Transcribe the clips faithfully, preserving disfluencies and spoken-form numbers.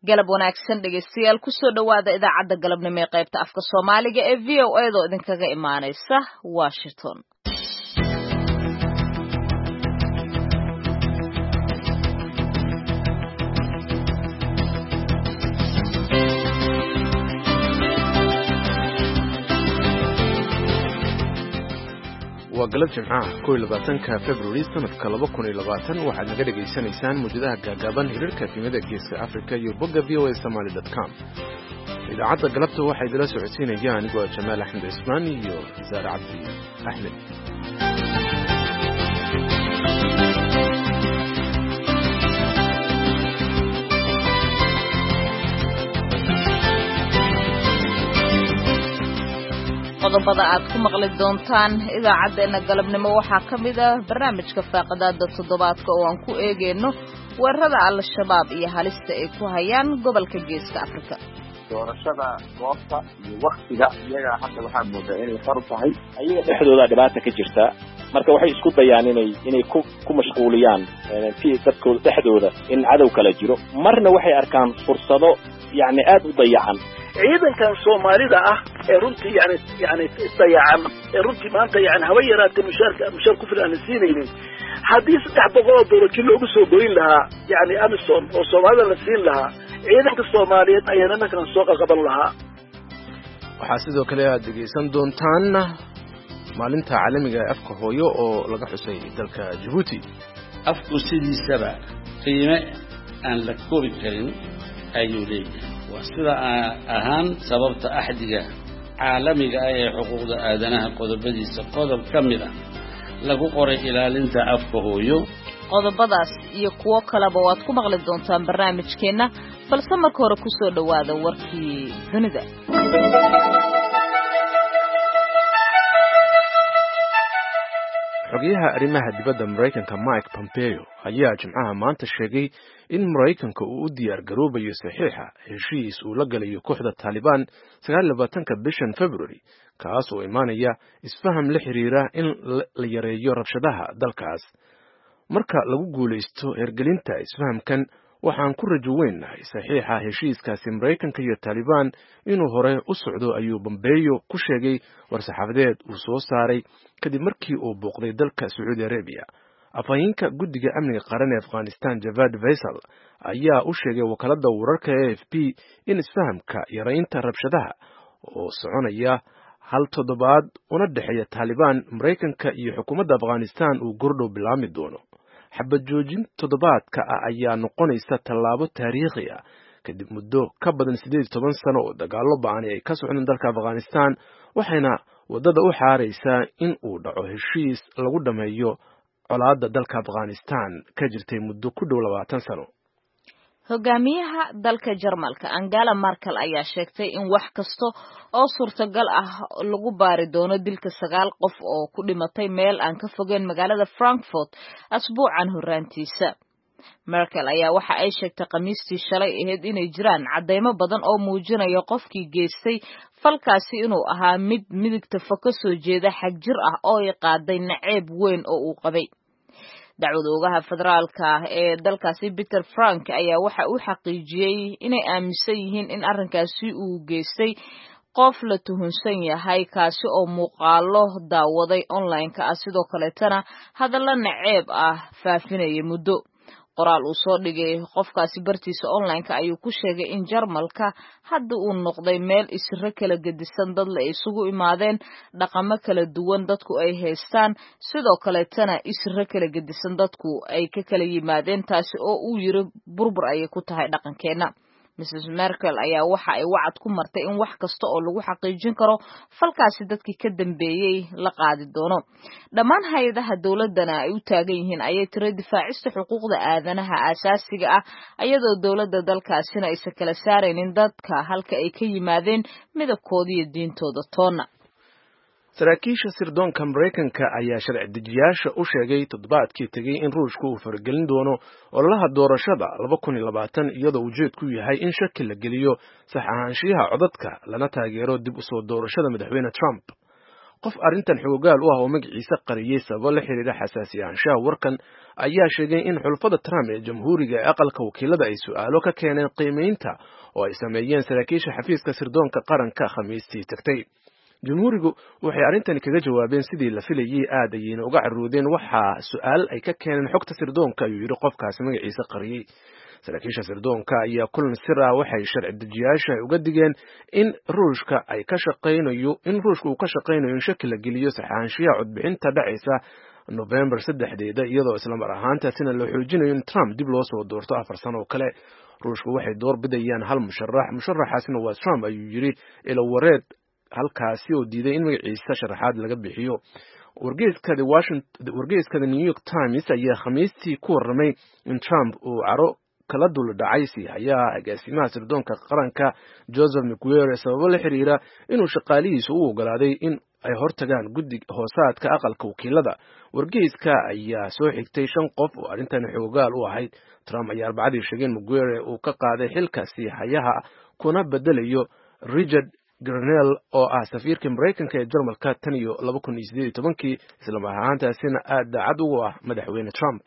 galab wanaagsan dhegeystayaal ku soo dhawaada idaacadda galabnimo ee qaybta afka Soomaaliga ee V O A da idinkaga imaanaysa Washington. waa galab jimcaha kow iyo labaatanka February sanadka laba kun iyo labaatan waxaad naga dhageysanaysaan muujadaha gaagaaban hirarka filimada geeska Afrika iyo bogga v o a somali dot com. idaacadda galabta waxay idila socodsiinayaan anigoo Jamaal Axmed Ismaan iyo Zaar Cabdi Axmed. qodobada aad ku maqli doontaan idaacadeena galabnimo waxaa ka mid ah barnaamijka faaqadaada toddobaadka oo aan ku eegeyno weerarada al-shabaab iyo halista ay ku hayaan gobolka geeska Afrika. doorashada goobta iyo waqtiga iyaga hadda waxaa moodaa inay far tahay ayaga dhexdooda dhibaato ka jirta marka waxay isku dayaan inay inay ku ku mashquuliyaan fi dadkooda dhexdooda in cadow kala jiro marna waxay arkaan fursado yani aad u dayacan ciidankan Soomaalida ah ee runtii yani yani dayacan ee runtii maanta yani haba yaraatay mushaarka mushaar ku filan siinaynin hadii saddex boqol oo doolar kii loogu soo goyn lahaa yani Amazon oo Soomaalida la siin lahaa ciidanka Soomaaliyeed ayana markan soo qaban lahaa. waxaa sidoo kale aad dhegeysan doontaan maalinta caalamiga ee afka hooyo oo laga xusay dalka Djibouti. afku sidiisaba qiime aan la koobi karin ayuu leeyahay sida ahaan sababta axdiga caalamiga ah ee xuquuqda aadanaha qodobadiisa qodob kamid ah lagu qoray ilaalinta afka hooyo. qodobadaas iyo kuwo kaleba waad ku maqli doontaan barnaamijkeena balse marka hore ku soo dhawaada warkii dunida. xogayaha arrimaha dibadda Mareykanka Mike Pompeo ayaa jimcaha maanta sheegay in Mareykanka uu u diyaar garoobayo saxiixa heshiis uu la galayo kooxda Taliban sagaal iyo labaatanka bishan February kaas oo imaanaya isfaham la xiriira in la yareeyo rabshadaha dalkaas. marka lagu guuleysto hergelinta isfahamkan waxaan ku rajo weynahay saxiixa heshiiskaasi Mareykanka iyo Taliban inuu hore u socdo ayuu Pompeo ku sheegay war-saxaafadeed uu soo saaray kadib markii uu booqday dalka Saudi Arabia. afhayeenka guddiga amniga qaran ee Afghanistan Javad Faisal ayaa u sheegay wakaaladda wararka A F P in isfahamka yareynta rabshadaha oo soconaya hal toddobaad una dhexeeya Taliban, Mareykanka iyo xukuumadda Afghanistan uu gordhow bilaami doono. xabad joojin toddobaadka ah ayaa noqonaysa tallaabo taariikhi ah kadib muddo ka badan siddeed iyo toban sano oo dagaallo ba'an ay ka socdeen dalka Afghanistan waxayna wadada u xaaraysaa in uu dhaco heshiis lagu dhameeyo colaadda dalka Afghanistan ka jirtay muddo ku dhow labaatan sano. hogaamiyaha dalka Jarmalka Angela Merkel ayaa sheegtay in wax kasta oo suurtagal ah lagu baari doono dilka sagaal qof oo ku dhimatay meel aan ka fogeyn magaalada Frankfurt asbuucan horaantiisa. Merkel ayaa waxa ay sheegtay Khamiistii shalay ahayd inay jiraan cadeymo badan oo muujinaya qofkii geystay falkaasi inuu ahaa mid midigta fog ka soo jeeda xag jir ah oo ay qaaday naceeb weyn oo uu qabay. dacwadoogaha federaalka ee dalkaasi Peter Frank ayaa waxa uu xaqiijiyay inay aaminsan yihiin in arrinkaasi uu geystay qof la tuhunsan yahay kaasi oo muuqaalo daawaday online-ka ah sidoo kaleetana hadallo naceeb ah faafinaya muddo. qoraal uu soo dhigay qofkaasi bartiisa online-ka ayuu ku sheegay in Jarmalka hadda uu noqday meel isra kala gedisan dad la isugu imaadeen dhaqamo kala duwan dadku ay haystaan sidoo kaleetana isra kala gedisan dadku ay ka kala yimaadeen taasi oo uu yiri burbur ay ku tahay dhaqankeena. Missus Merkel ayaa waxa ay wacad ku martay in wax kasta oo lagu xaqiijin karo falkaasi dadkii ka dambeeyay la qaadi doono. dhammaan hay'adaha dawladana ay u taagan yihiin ayay tiro difaacista xuquuqda aadanaha aasaasiga ah iyadoo dawladda dalkaasina aysan kala saaraynin dadka halka ay ka yimaadeen midabkooda iyo diintooda toona. saraakiisha sirdoonka Mareykanka ayaa sharci dejiyaasha u sheegay toddobaadkii tagay in Ruushku uu faragelin doono ololaha doorashada laba kun iyo labaatan iyadoo ujeedku yahay in shaki la geliyo sax ahaanshiyaha codadka lana taageero dib u soo doorashada madaxweyne Trump. qof arrintan xoogaal u ah oo magaciisa qariyey sababo la xiriira xasaasiyaanshaha warkan ayaa sheegay in xulfada Trump ee jamhuuriga ee aqalka wakiilada ay su'aalo ka keeneen qiimeynta oo ay sameeyeen saraakiisha xafiiska sirdoonka qaranka Khamiistii tagtay. Jamhuurigu waxay arrintan kaga jawaabeen sidii la filayay aad ayayna uga caroodeen waxa su'aal ay ka keeneen xogta sirdoonka ayuu yiri qofkaas magaciisa qariyey. saraakiisha sirdoonka ayaa kulan sir ah waxay sharci dejiyaasha uga digeen in ruushka ay ka shaqeynayo in ruushka uu ka shaqeynayo in shaki la geliyo saxaanshiya codbixinta dhacaysa November saddexdeeda iyadoo isla mar ahaantaasina la xoojinayo in Trump dib loo soo doorto afar sano oo kale. ruushku waxay door bidayaan hal musharax musharaxaasina waa Trump ayuu yiri ila wareed halkaasi oo diiday in magaciisa sharaxaad laga bixiyo. wargeyska The Washington wargeyska The New York Times ayaa Khamiistii ku warramay in Trump uu caro kala dul dhacay si hayaa agaasimaha sirdoonka qaranka Joseph Miguel sababo la xiriira inuu shaqaalihiisu u ogolaaday in ay hortagaan guddiga hoosaadka aqalka wakiilada. wargeyska ayaa soo xigtay shan qof oo arrintan xoogaal u ahayd. Trump ayaa arbacadii sheegay in Miguel uu ka qaaday xilkaasi hayaha kuna bedelayo Richard Grenell oo ah safiirka Mareykanka ee Jarmalka tan iyo laba kun iyo siddeed iyo tobankii isla mar ahaantaasina aad daacad ugu ah madaxweyne Trump.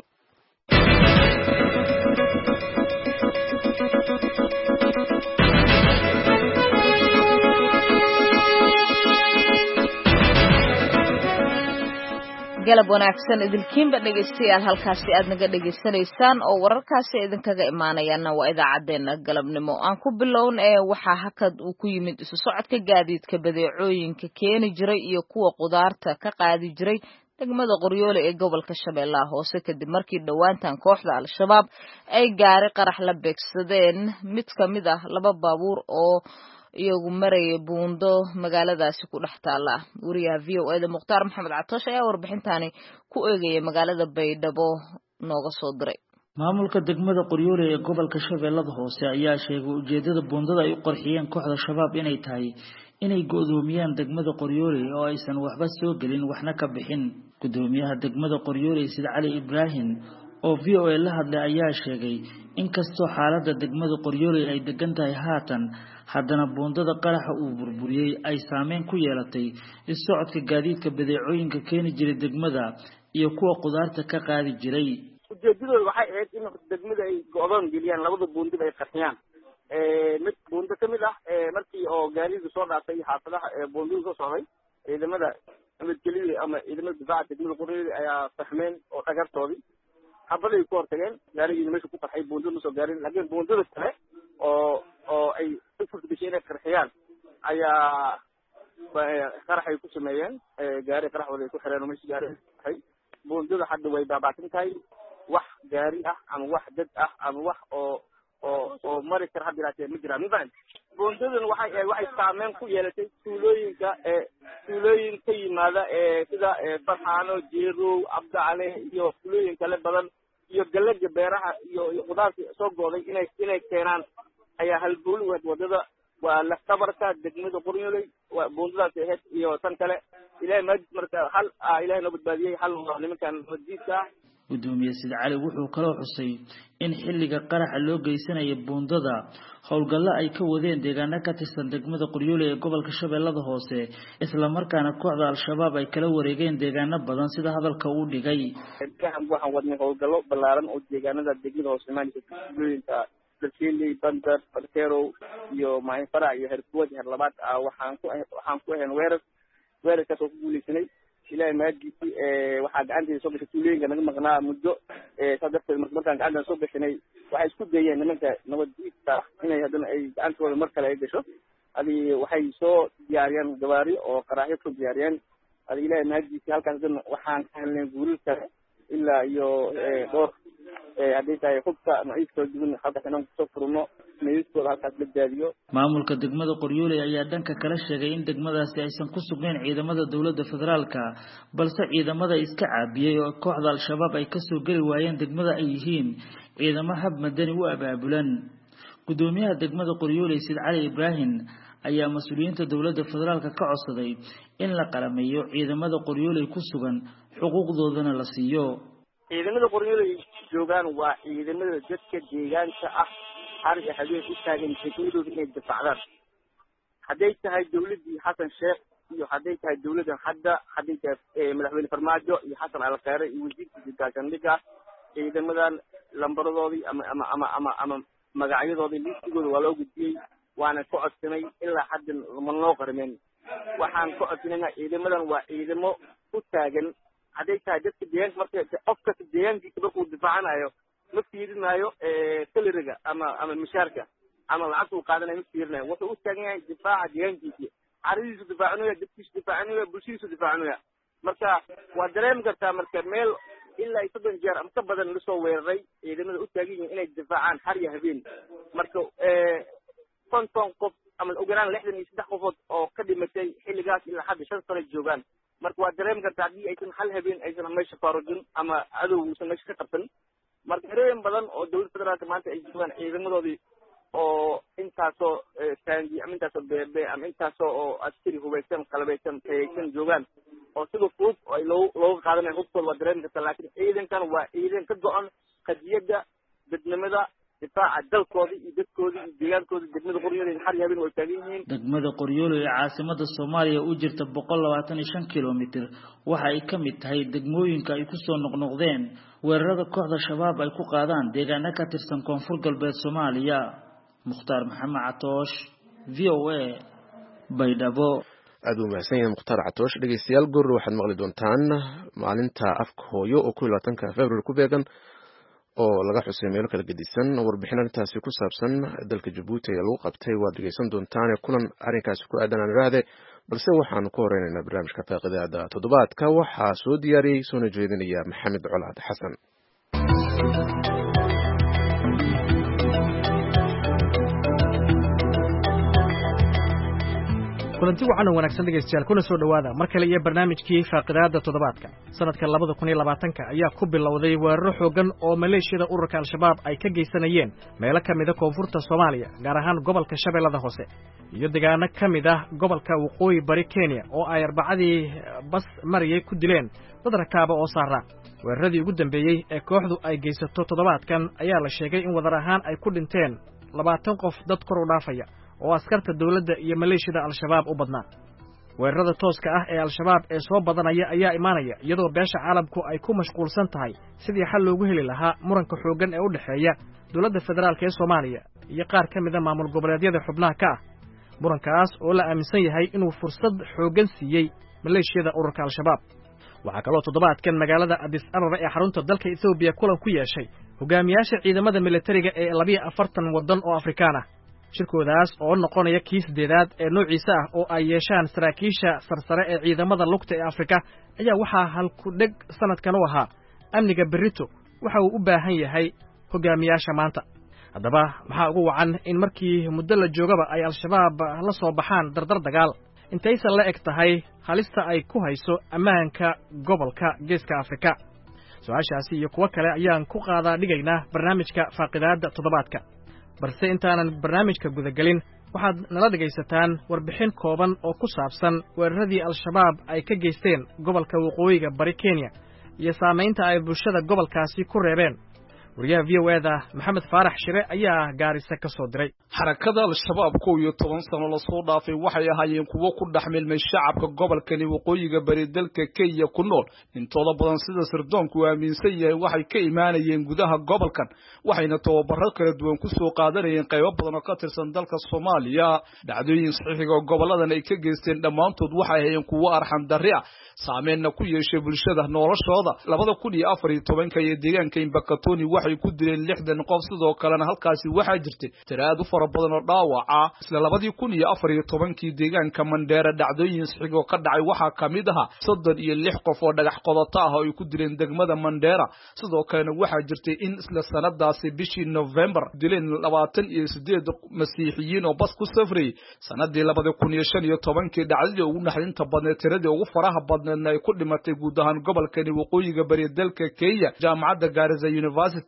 galab wanaagsan idilkiinba dhegeystayaal halkaasi aad naga dhegeysanaysaan oo wararkaasi idinkaga imaanayana waa idaacadeena galabnimo aan ku bilown ee waxaa hakad uu ku yimid isu socodka gaadiidka badeecooyinka keeni jiray iyo kuwa qudaarta ka qaadi jiray degmada Qoryoole ee gobolka Shabeellaha Hoose kadib markii dhawaantan kooxda Al-Shabaab ay gaari qarax la beegsadeen mid kamid ah laba baabuur oo iyagu maraya buundo magaaladaasi ku dhex taala. wariyaha V O A da Mukhtaar Maxamed Catoosh ayaa warbixintani ku eegaya magaalada Baydhabo nooga soo diray. maamulka degmada Qoryoole ee gobolka Shabeellaha Hoose ayaa sheegay ujeedada buundada ay u qorxiyeen kooxda Shabaab inay tahay inay go'doomiyaan degmada Qoryoole oo aysan waxba soo gelin waxna ka bixin. gudoomiyaha degmada Qoryoole Sida Cali Ibrahim oo V O A la hadlay ayaa sheegay in kastoo xaaladda degmada Qoryoole ay degan tahay haatan haddana buundada qaraxa uu burburiyay ay saameyn ku yeelatay isocodka gaadiidka badeecooyinka keeni jiray degmada iyo kuwa qudaarta ka qaadi jiray. ujeedadoodu waxay ahayd in degmada ay go'doon geliyaan labada buundada ay qarxiyaan ee mid buundo kamid ah ee markii oo gaariga soo dhaafay xaafadaha ee buundada soo socday ciidamada nabadgelyada ama ciidamada difaaca degmada Qoryoole ayaa fahmeen oo dhagartoodii habaday ku hortageen gaarigii meesha ku qarxay buundada soo gaarin laakiin buundada kale oo oo ay furfur bishay inay qarxiyaan ayaa qaraxay ku sameeyeen gaari qarax wada ku xireen meesha gaari buundada hadda way baabaatin tahay wax gaari ah ama wax dad ah ama wax oo oo oo mari kar hadda ilaa ma jiraan mafahant. buundadan waxay waxay saameyn ku yeelatay tuulooyinka ee tuulooyin ka yimaada ee sida Farxaano, Jeerow, Abdacale iyo tuulooyin kale badan iyo galaga beeraha iyo qudaarta soo gooday inay inay keenaan ayaa halbuul wadada waa la tabarka degmada Qoryoole waa buundadaas ahayd iyo tan kale ilaahay ma marka hal ilaahay noo badbaadiyay hal nimankan wadiidka. gudoomiye Sida Cali wuxuu kaloo xusay in xilliga qaraxa loo geysanayo buundada howlgalla ay ka wadeen deegaano ka tirsan degmada Qoryoole ee gobolka Shabeellaha Hoose isla markaana kooxda Al-Shabaab ay kala wareegeen deegaano badan sida hadalka uu dhigay. waxaan waxaan wadnay howlgallo ballaaran oo deegaanada degmada hoose Soomaaliya dalkeelay bandar barkeero iyo maayin farac iyo herkuwad her labaad waxaan ku waxaan ku ahayn weerar weerarkaas oo ku guuleysanay ilaahay maadkiisii ee waxaa gacanteeda soo gashay tuulooyinka naga maqnaa muddo ee sadarteed markaan gacantan soo gashanay waxay isku dayeen nimanka nabaddiidka inay haddana ay gacantooda mar kale ay gasho adi waxay soo diyaariyeen gawaari oo qaraxyo ku diyaariyeen adi ilaahay maadkiisii halkaas haddana waxaan ka helnay guulal kale ilaa iyo dhowr haddii tahay hubka naciiskooda duwan halkaas inaan kusoo furno naciiskooda halkaas la daadiyo. maamulka degmada Qoryoole ayaa dhanka kala sheegay in degmadaasi aysan ku sugnayn ciidamada dowladda federaalka balse ciidamada iska caabiyay oo kooxda Al-Shabaab ay ka soo gali waayeen degmada ay yihiin ciidamo hab madani u abaabulan. gudoomiyaha degmada Qoryoole Sida Cali Ibrahim ayaa mas'uuliyiinta dowladda federaalka ka codsaday in la qalameeyo ciidamada Qoryoole ku sugan xuquuqdoodana la siiyo. ciidamada Qoryoole joogaan waa ciidamada dadka deegaanka ah har iyo habeen u taagan xuquuqdooda inay difaacdaan hadday tahay dawladii Xasan Sheekh iyo hadday tahay dawladdan hadda hadday tahay madaxweyne farmaajo iyo xasan alkhayre iyo wasiirka gaashaandhigga ciidamadan lambaradoodii ama ama ama ama ama magacyadoodii listigooda waa loo gudbiyey waana ka codsanay ilaa haddan ma noo qarmeen waxaan ka codsanayna ciidamadan waa ciidamo u taagan hadday tahay dadka deegaanka marka qof kasta deegaankiisa markuu difaacanayo ma fiirinayo salariga ama ama mishaarka ama lacagta uu qaadanayo ma fiirinayo wuxuu u taagan yahay difaaca deegaankiisa caradiisu difaacinaya dadkiisu difaacinaya bulshadiisu difaacinaya marka waa dareemi kartaa marka meel ilaa iyo soddon jeer ama ka badan lasoo weeraray ciidamada u taagan yihiin inay difaacaan har iyo habeen marka konton qof ama oganaan lixdan iyo saddex qofood oo ka dhimatay xilligaas ilaa hadda shan sano joogaan marka waa dareemi kartaa haddii aysan hal habeen aysan meesha faarujin ama cadow uusan meesha ka qabsan marka erooyin badan oo dawladda federaalka maanta ay joogaan ciidamadoodii oo intaasoo taangi ama intaasoo beebe ama intaasoo oo askari hubaysan qalabeysan tayaysan joogaan oo sida fudud oo ay loo looga qaadanayo hubkooda waa dareemi kartaa laakiin ciidankan waa ciidan ka go-an qadiyadda dadnimada difaaca dalkooda iyo dadkooda iyo deegaankooda degmada qoryoole har habeen way taagan yihiin degmada qoryoole ee caasimada Soomaaliya u jirta boqol labaatan iyo shan kiiloomitir waxa ay ka mid tahay degmooyinka ay ku soo noqnoqdeen weerarada kooxda shabaab ay ku qaadaan deegaano ka tirsan koonfur galbeed Soomaaliya Mukhtaar Maxamed Catoosh V O A Baydhabo aad u mahadsan yahay Mukhtaar Catoosh dhageystayaal goor waxaad maqli doontaan maalinta afka hooyo oo ku labaatanka February ku beegan oo laga xusay meelo kala gedisan warbixin arrintaasi ku saabsan dalka Djibouti ee lagu qabtay waad dhageysan doontaan kulan arrinkaasi ku aadan aan raade balse waxaan ku horeynaynaa barnaamijka faaqidaada toddobaadka waxaa soo diyaariyay soo jeedinaya Maxamed Colaad Xasan kulanti wacan oo wanaagsan dhegeystayaal kuna soo dhawaada mar kale iyo barnaamijkii faaqidaada toddobaadka sanadka labada kun iyo labaatanka ayaa ku bilowday weeraro xoogan oo maleeshiyada ururka al-shabaab ay ka geysanayeen meelo ka mid ah koonfurta Soomaaliya gaar ahaan gobolka Shabeellada Hoose iyo deegaano ka mid ah gobolka Waqooyi Bari Kenya oo ay arbacadii bas mariyay ku dileen dad rakaab oo saara weeraradii ugu dambeeyay ee kooxdu ay geysato toddobaadkan ayaa la sheegay in wadar ahaan ay ku dhinteen labaatan qof dad kor u dhaafaya oo askarta dawladda iyo maleeshiyada al-shabaab u badnaa weerarada tooska ah ee al-shabaab ee soo badanaya ayaa imaanaya iyadoo beesha caalamku ay ku mashquulsan tahay sidii xal loogu heli lahaa muranka xoogan ee u dhexeeya dawladda federaalka ee Soomaaliya iyo qaar ka mid ah maamul goboleedyada xubnaha ka ah murankaas oo la aaminsan yahay inuu fursad xoogan siiyey maleeshiyada ururka al-shabaab waxaa kaloo toddobaadkan magaalada Addis Ababa ee xarunta dalka Ethiopia kulan ku yeeshay hogaamiyaasha ciidamada militariga ee laba iyo afartan wadan oo Afrikaan ah shirkoodaas oo noqonaya kiis deedaad ee noociisa ah oo ay yeeshaan saraakiisha sarsare ee ciidamada lugta ee Afrika ayaa waxaa halku dhig sanadkan u ahaa amniga berito waxa uu u baahan yahay hogaamiyaasha maanta haddaba maxaa ugu wacan in markii muddo la joogaba ay al-shabaab la soo baxaan dardar dagaal intaysan la eg tahay halista ay ku hayso ammaanka gobolka geeska Afrika su'aashaasi iyo kuwa kale ayaan ku qaadaa dhigaynaa barnaamijka faaqidaada toddobaadka balse intaanan barnaamijka gudagelin waxaad nala dhagaysataan warbixin kooban oo ku saabsan weeraradii al-shabaab ay ka geysteen gobolka Waqooyiga Bari Kenya iyo saamaynta ay bulshada gobolkaasi ku reebeen wariyaha V O A da Maxamed Faarax Shire ayaa gaarisa ka soo diray xarakada al-shabaab kow iyo toban sano la soo dhaafay waxay ahaayeen kuwo ku dhaxmilmay shacabka gobolkani Waqooyiga Bari dalka Kenya ku nool intooda badan sida sirdoonku aaminsan yahay waxay ka imaanayeen gudaha gobolkan waxayna tababaro kala duwan ku soo qaadanayeen qaybo badan oo ka tirsan dalka Soomaaliya dhacdooyin saxiixiga goboladan ay ka geysteen dhamaantood waxay ahaayeen kuwo arxan darri ah saameynna ku yeeshay bulshada noloshooda labada kun iyo afar iyo tobanka ee deegaanka Imbakatoni waxay ku dileen lixdan qof sidoo kalena halkaasi waxaa jirtay tiraad u fara badan oo dhaawaca isla labadii kun iyo afar iyo tobankii deegaanka Mandera dhacdooyin saxiixiga ka dhacay waxaa kamid ah soddon iyo lix qof oo dhagax qodata ah oo ay ku dileen degmada Mandera sidoo kalena waxaa jirtay in isla sanadaasi bishii November dileen labaatan iyo siddeed masiixiyiin oo bas ku safray sanadii labada kun iyo shan iyo tobankii dhacdadii ugu naxdinta badneed tiradii ugu faraha badneed ay ku dhimatay guud ahaan gobolkani Waqooyiga Bari dalka Kenya jaamacadda Garissa University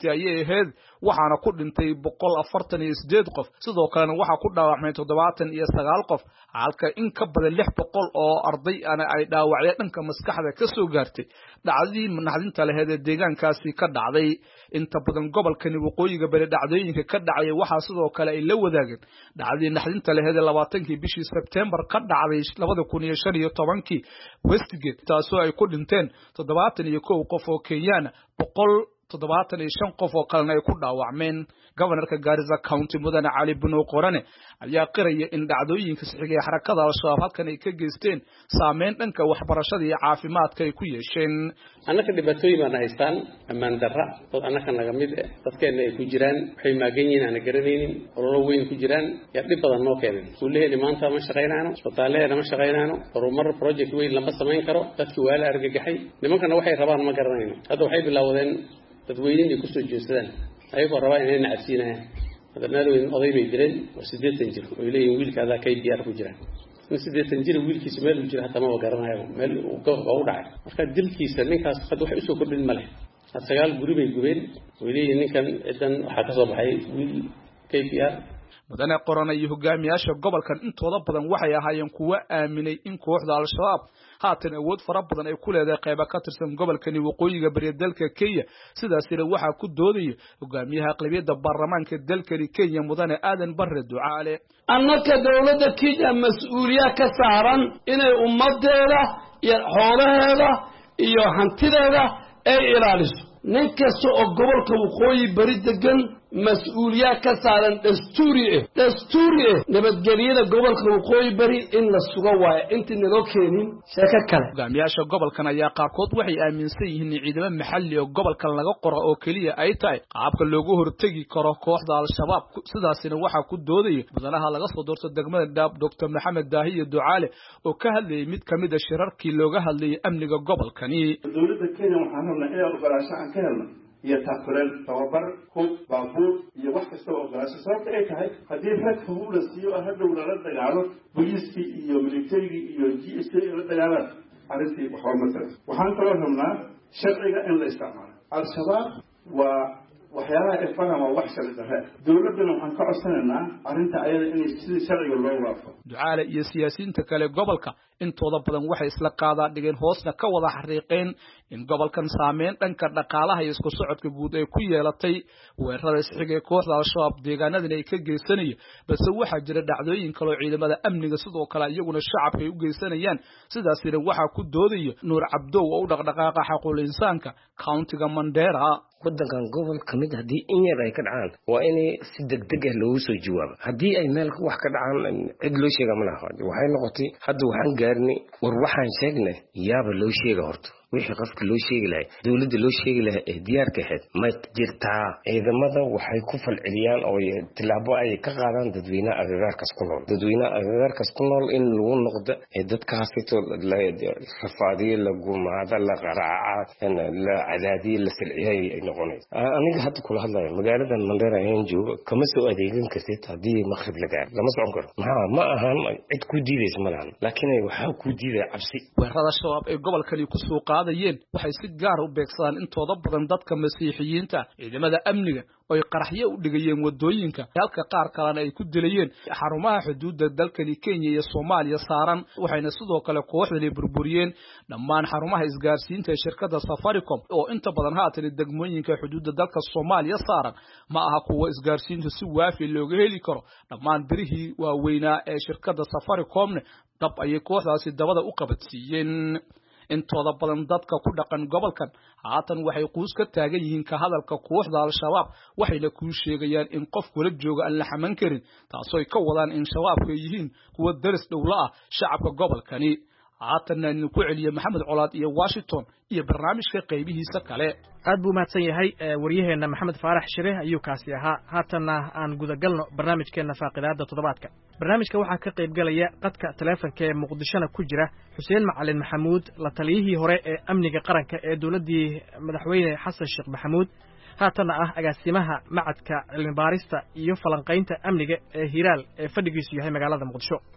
tobankii ayay ahayd waxaana ku dhintay boqol afartan iyo sideed qof sidoo kalena waxaa ku dhaawacmay toddobaatan iyo sagaal qof halka in ka badan lix boqol oo arday ana ay dhaawacyo dhanka maskaxda ka soo gaartay dhacdadii naxdinta lahayd ee deegaankaasi ka dhacday inta badan gobolkani waqooyiga bari dhacdooyinka ka dhacay waxaa sidoo kale ay la wadaageen dhacdadii naxdinta lahayd labaatankii bishii September ka dhacday laba kun iyo shan iyo tobankii Westgate taasoo ay ku dhinteen toddobaatan iyo kow qof oo Kenyan boqol toddobaatan iyo shan qof oo kalena ay ku dhaawacmeen governorka Garissa County mudane Cali Bunow Qorane ayaa qiraya in dhacdooyinka saxiga xarakada al-shabaab halkan ay ka geysteen saameyn dhanka waxbarashada iyo caafimaadka ay ku yeesheen annaka dhibaatooyin baan haystaan amaan darra dad annaka naga mid ah dadkeena ay ku jiraan waxay maagan yihiin aan garanaynin ololo weyn ku jiraan yaa dhib badan noo keenay kuleeyay maanta ma shaqeynayno isbitaalada ma shaqeynayno horumar project weyn lama sameyn karo dadkii waa la argagaxay nimankana waxay rabaan ma garanayno hadda waxay bilaawdeen dadweynaha ay ku soo jeestaan ayagoo rabaa inay nacsiinayaan hadana oday bay direen oo sideetan jir oo leeyahay wiilkaada kay diyaar ku jiraan in sideetan jir wiilkiisa meel uu jira hata ma garanayo meel uu ka u dhacay marka dilkiisa ninkaas qad wax isoo kordhin ma leh sagaal guri bay gubeen oo leeyahay ninkan ciidan waxa ka soo baxay wiil kay diyaar mudane Qorane iyo hogaamiyaasha gobolkan intooda badan waxay ahaayeen kuwa aaminay in kooxda al-shabaab haatan awood fara badan ay ku leedahay qayb ka tirsan gobolkani waqooyiga bari dalka Kenya sidaasina waxa ku doodaya hogaamiyaha aqlabiyadda baarlamaanka dalkani Kenya mudane Aadan Barre Ducaale annaka dawladda Kenya mas'uuliyad ka saaran inay ummadeeda iyo xoolaheeda iyo hantideeda ay ilaaliso nin kasta oo gobolka waqooyi bari degan mas'uuliyad ka saaran dastuuri ah dastuuri ah nabadgelyada gobolka waqooyi bari in la sugo waayo intii naloo keenin sheeko kale hogaamiyaasha gobolkan ayaa qaarkood waxay aaminsan yihiin in ciidamada maxalli oo gobolkan laga qoro oo kaliya ay tahay qaabka loogu hortagi karo kooxda al-shabaab sidaasina waxaa ku doodaya mudanaha laga soo doorto degmada Daab Doctor Maxamed Daahiye Ducaale oo ka hadlayay mid kamid ah shirarkii looga hadlayay amniga gobolkani dawladda Kenya waxaan rabnaa inay ogolaasho aan ka helno iyo taakuleen tababar hub baabuur iyo wax kasta oo ogolaasho sababta ay tahay haddii rag hub la siiyo hadhow lala dagaalo booliiskii iyo militariga iyo G S A la dagaalaan arrintii waxba ma tahay waxaan kaloo rabnaa sharciga in la isticmaalo al-shabaab waa waxyaalaha ay fahmaan waa wax sharci darre dawladana waxaan ka codsanaynaa arrinta ayada inay sidii sharciga loo waafaqo Ducaale iyo siyaasiyiinta kale gobolka intooda badan waxay isla qaadaan dhigeen hoosna ka wada xariiqeen in gobolkan saameyn dhanka dhaqaalaha iyo isku socodka guud ay ku yeelatay weerarada saxiga ee kooxda al-shabaab deegaanadan ay ka geysanayeen balse waxaa jira dhacdooyin kale oo ciidamada amniga sidoo kale iyaguna shacabka ay u geysanayaan sidaasina waxaa ku doodaya Nuur Cabdow oo u dhaqdhaqaaqa xuquuqul insaanka countiga Mandera waddankan gobol kamid hadii in yar ay ka dhacaan waa in si degdeg ah loogu soo jawaabo hadii ay meel wax ka dhacaan cid loo sheega ma laha waxay noqotay hadda waxaan gaarnay war waxaan sheegnay yaaba loo sheega horto wixii qofka loo sheegi lahay dawladda loo sheegi lahay ee diyaarka ahayd ma jirtaa ciidamada waxay ku falceliyaan oo tilaabo ay ka qaadaan dadweynaha agagaarkaas ku nool dadweynaha agagaarkaas ku nool in lagu noqdo ee dadkaasito la rafaadiyo la gumaada la qaraaca la cadaadiyo la silciyay ay noqonayso aniga hadda kula hadlayo magaaladan Mandera ayaan joogo kama soo adeegan kartid haddii maqrib la gaaro lama socon karo maxaa ma ahan cid ku diidaysa ma lahan laakiin waxaa ku diidaya cabsi weerarada shabaab ee gobolkani ku soo qaadayeen waxay si gaar u beegsadaan intooda badan dadka masiixiyiinta ciidamada amniga oo qaraxyo u dhigayeen wadooyinka halka qaar kalena ay ku dilayeen xarumaha xuduudda dalkani Kenya iyo Soomaaliya saaran waxayna sidoo kale kooxdani burburiyeen dhammaan xarumaha isgaarsiinta ee shirkadda Safaricom oo inta badan haatan degmooyinka xuduudda dalka Soomaaliya saaran ma aha kuwa isgaarsiintu si waafi looga heli karo dhammaan birihii waaweynaa ee shirkadda Safaricom dab ayay kooxdaasi dabada u qabadsiiyeen intooda badan dadka ku dhaqan gobolkan haatan waxay quus ka taagan yihiin ka hadalka kooxda al-shabaab waxayna ku sheegayaan in qof kula jooga aan la xaman karin taasoo ay ka wadaan in shabaabku yihiin kuwa daris dhowla ah shacabka gobolkani haatan in ku celiya Maxamed Colaad iyo Washington iyo barnaamijka qaybihiisa kale aad buu mahadsan yahay wariyaheena Maxamed Faarax Shire ayuu kaasi ahaa haatan aan gudagalno barnaamijkeena faaqidaada toddobaadka barnaamijka waxaa ka qayb galaya qadka teleefanka ee Muqdishona ku jira Xuseen Macalin Maxamuud la taliyihii hore ee amniga qaranka ee dawladii madaxweyne Xasan Sheekh Maxamuud haatan ah agaasimaha macadka cilmi baarista iyo falanqaynta amniga ee Hiiraal ee fadhigiisu yahay magaalada Muqdisho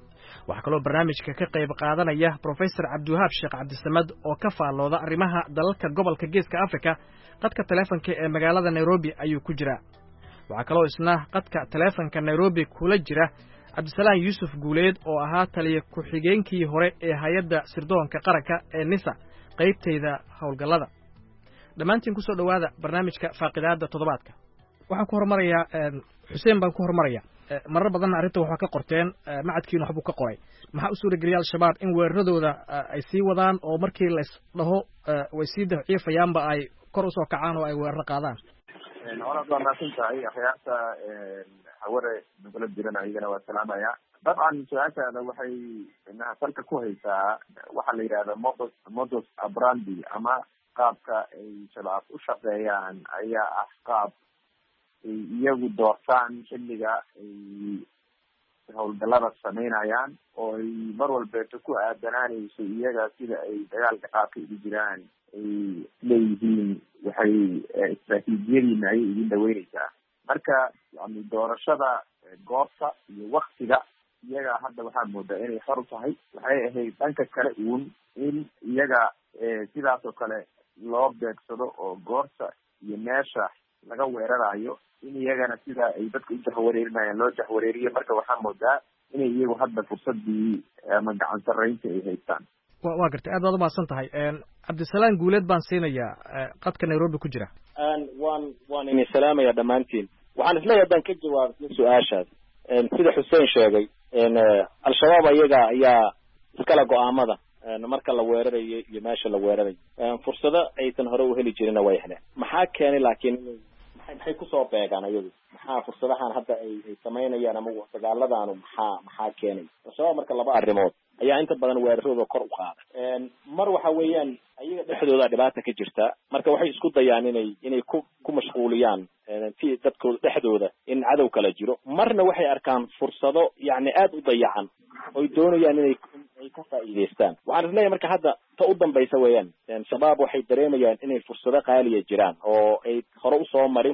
waxaa kaloo barnaamijka ka qayb qaadanaya professor cabdiwahaab sheekh cabdisamad oo ka faallooda arrimaha dalalka gobolka geeska africa qadka taleefonka ee magaalada nairobi ayuu ku jiraa waxaa kaloo isna qadka taleefonka nairobi kula jira cabdisalaan yuusuf guuleed oo ahaa taliya ku-xigeenkii hore ee hay-adda sirdoonka qaranka ee nisa qaybtayda howlgallada dhammaantiin ku soo dhowaada barnaamijka faaqidaadda toddobaadka waxaan ku horumarayaa xuseen baan ku horumarayaa marar badanna arrinta waxaa ka qorteen macadkiina waxbuu ka qoray maxaa u suurageliya al-shabaab in weeraradooda ay sii wadaan oo markii lays dhaho way sii daciifayaanba ay kor usoo kacaan oo ay weeraro qaadaan horaad waa mahadsan tahay akhyaarta haware nagala jiran ayagana waa salaamaya dabcan su-aashaada waxay salka ku haysaa waxaa la yidhahda modus modus abrandi ama qaabka ay shabaab u shaqeeyaan ayaa ah qaab ay iyagu doortaan xilliga ay howlgallada samaynayaan oo ay mar walbeeto ku aadanaanayso iyaga sida ay dagaalka qaabka ugu jiraan ay leeyihiin waxay istraatiijiyadiina ayay idin dhaweyneysaa marka yani doorashada goobta iyo waktiga iyaga hadda waxaa moodaa inay xor u tahay waxay ahayd dhanka kale uun in iyaga sidaas oo kale loo beegsado oo goorta iyo meesha laga weerarayo in iyagana sida ay dadka u jahwareerinayaan loo jahwareeriyo marka waxaa moodaa inay iyagu hadda fursadii ama gacan sarreynta ay haystaan wa waa gartay aad baad umahadsan tahay cabdisalaan guuleed baan siinayaa qadka nairobi ku jira waan waan idin salaamaya dhammaantiin waxaan isleeyahay haddaan ka jawaabay su-aashaas sida xuseen sheegay al-shabaab ayaga ayaa iskala go-aamada marka la weerarayo iyo meesha la weerarayo fursado aysan hore u heli jirinna way heleen maxaa keenay laakiin maxay maxay kusoo beegaan ayagu maxaa fursadahan hadda ay ay samaynayaan ama dagaaladaanu maxaa maxaa keenay al-shabaab marka laba arrimood ayaa inta badan weeraradooda kor u qaada mar waxa weeyaan ayaga dhexdooda dhibaata ka jirta marka waxay isku dayaan inay inay ku ku mashquuliyaan fi dadkooda dhexdooda in cadow kala jiro marna waxay arkaan fursado yacni aada u dayacan oy doonayaan inay ay ka faa'iidaystaan waxaan isleeyahay marka hadda ta u dambaysa weeyaan shabaab waxay dareemayaan inay fursado qaaliya jiraan oo ay hore usoo marin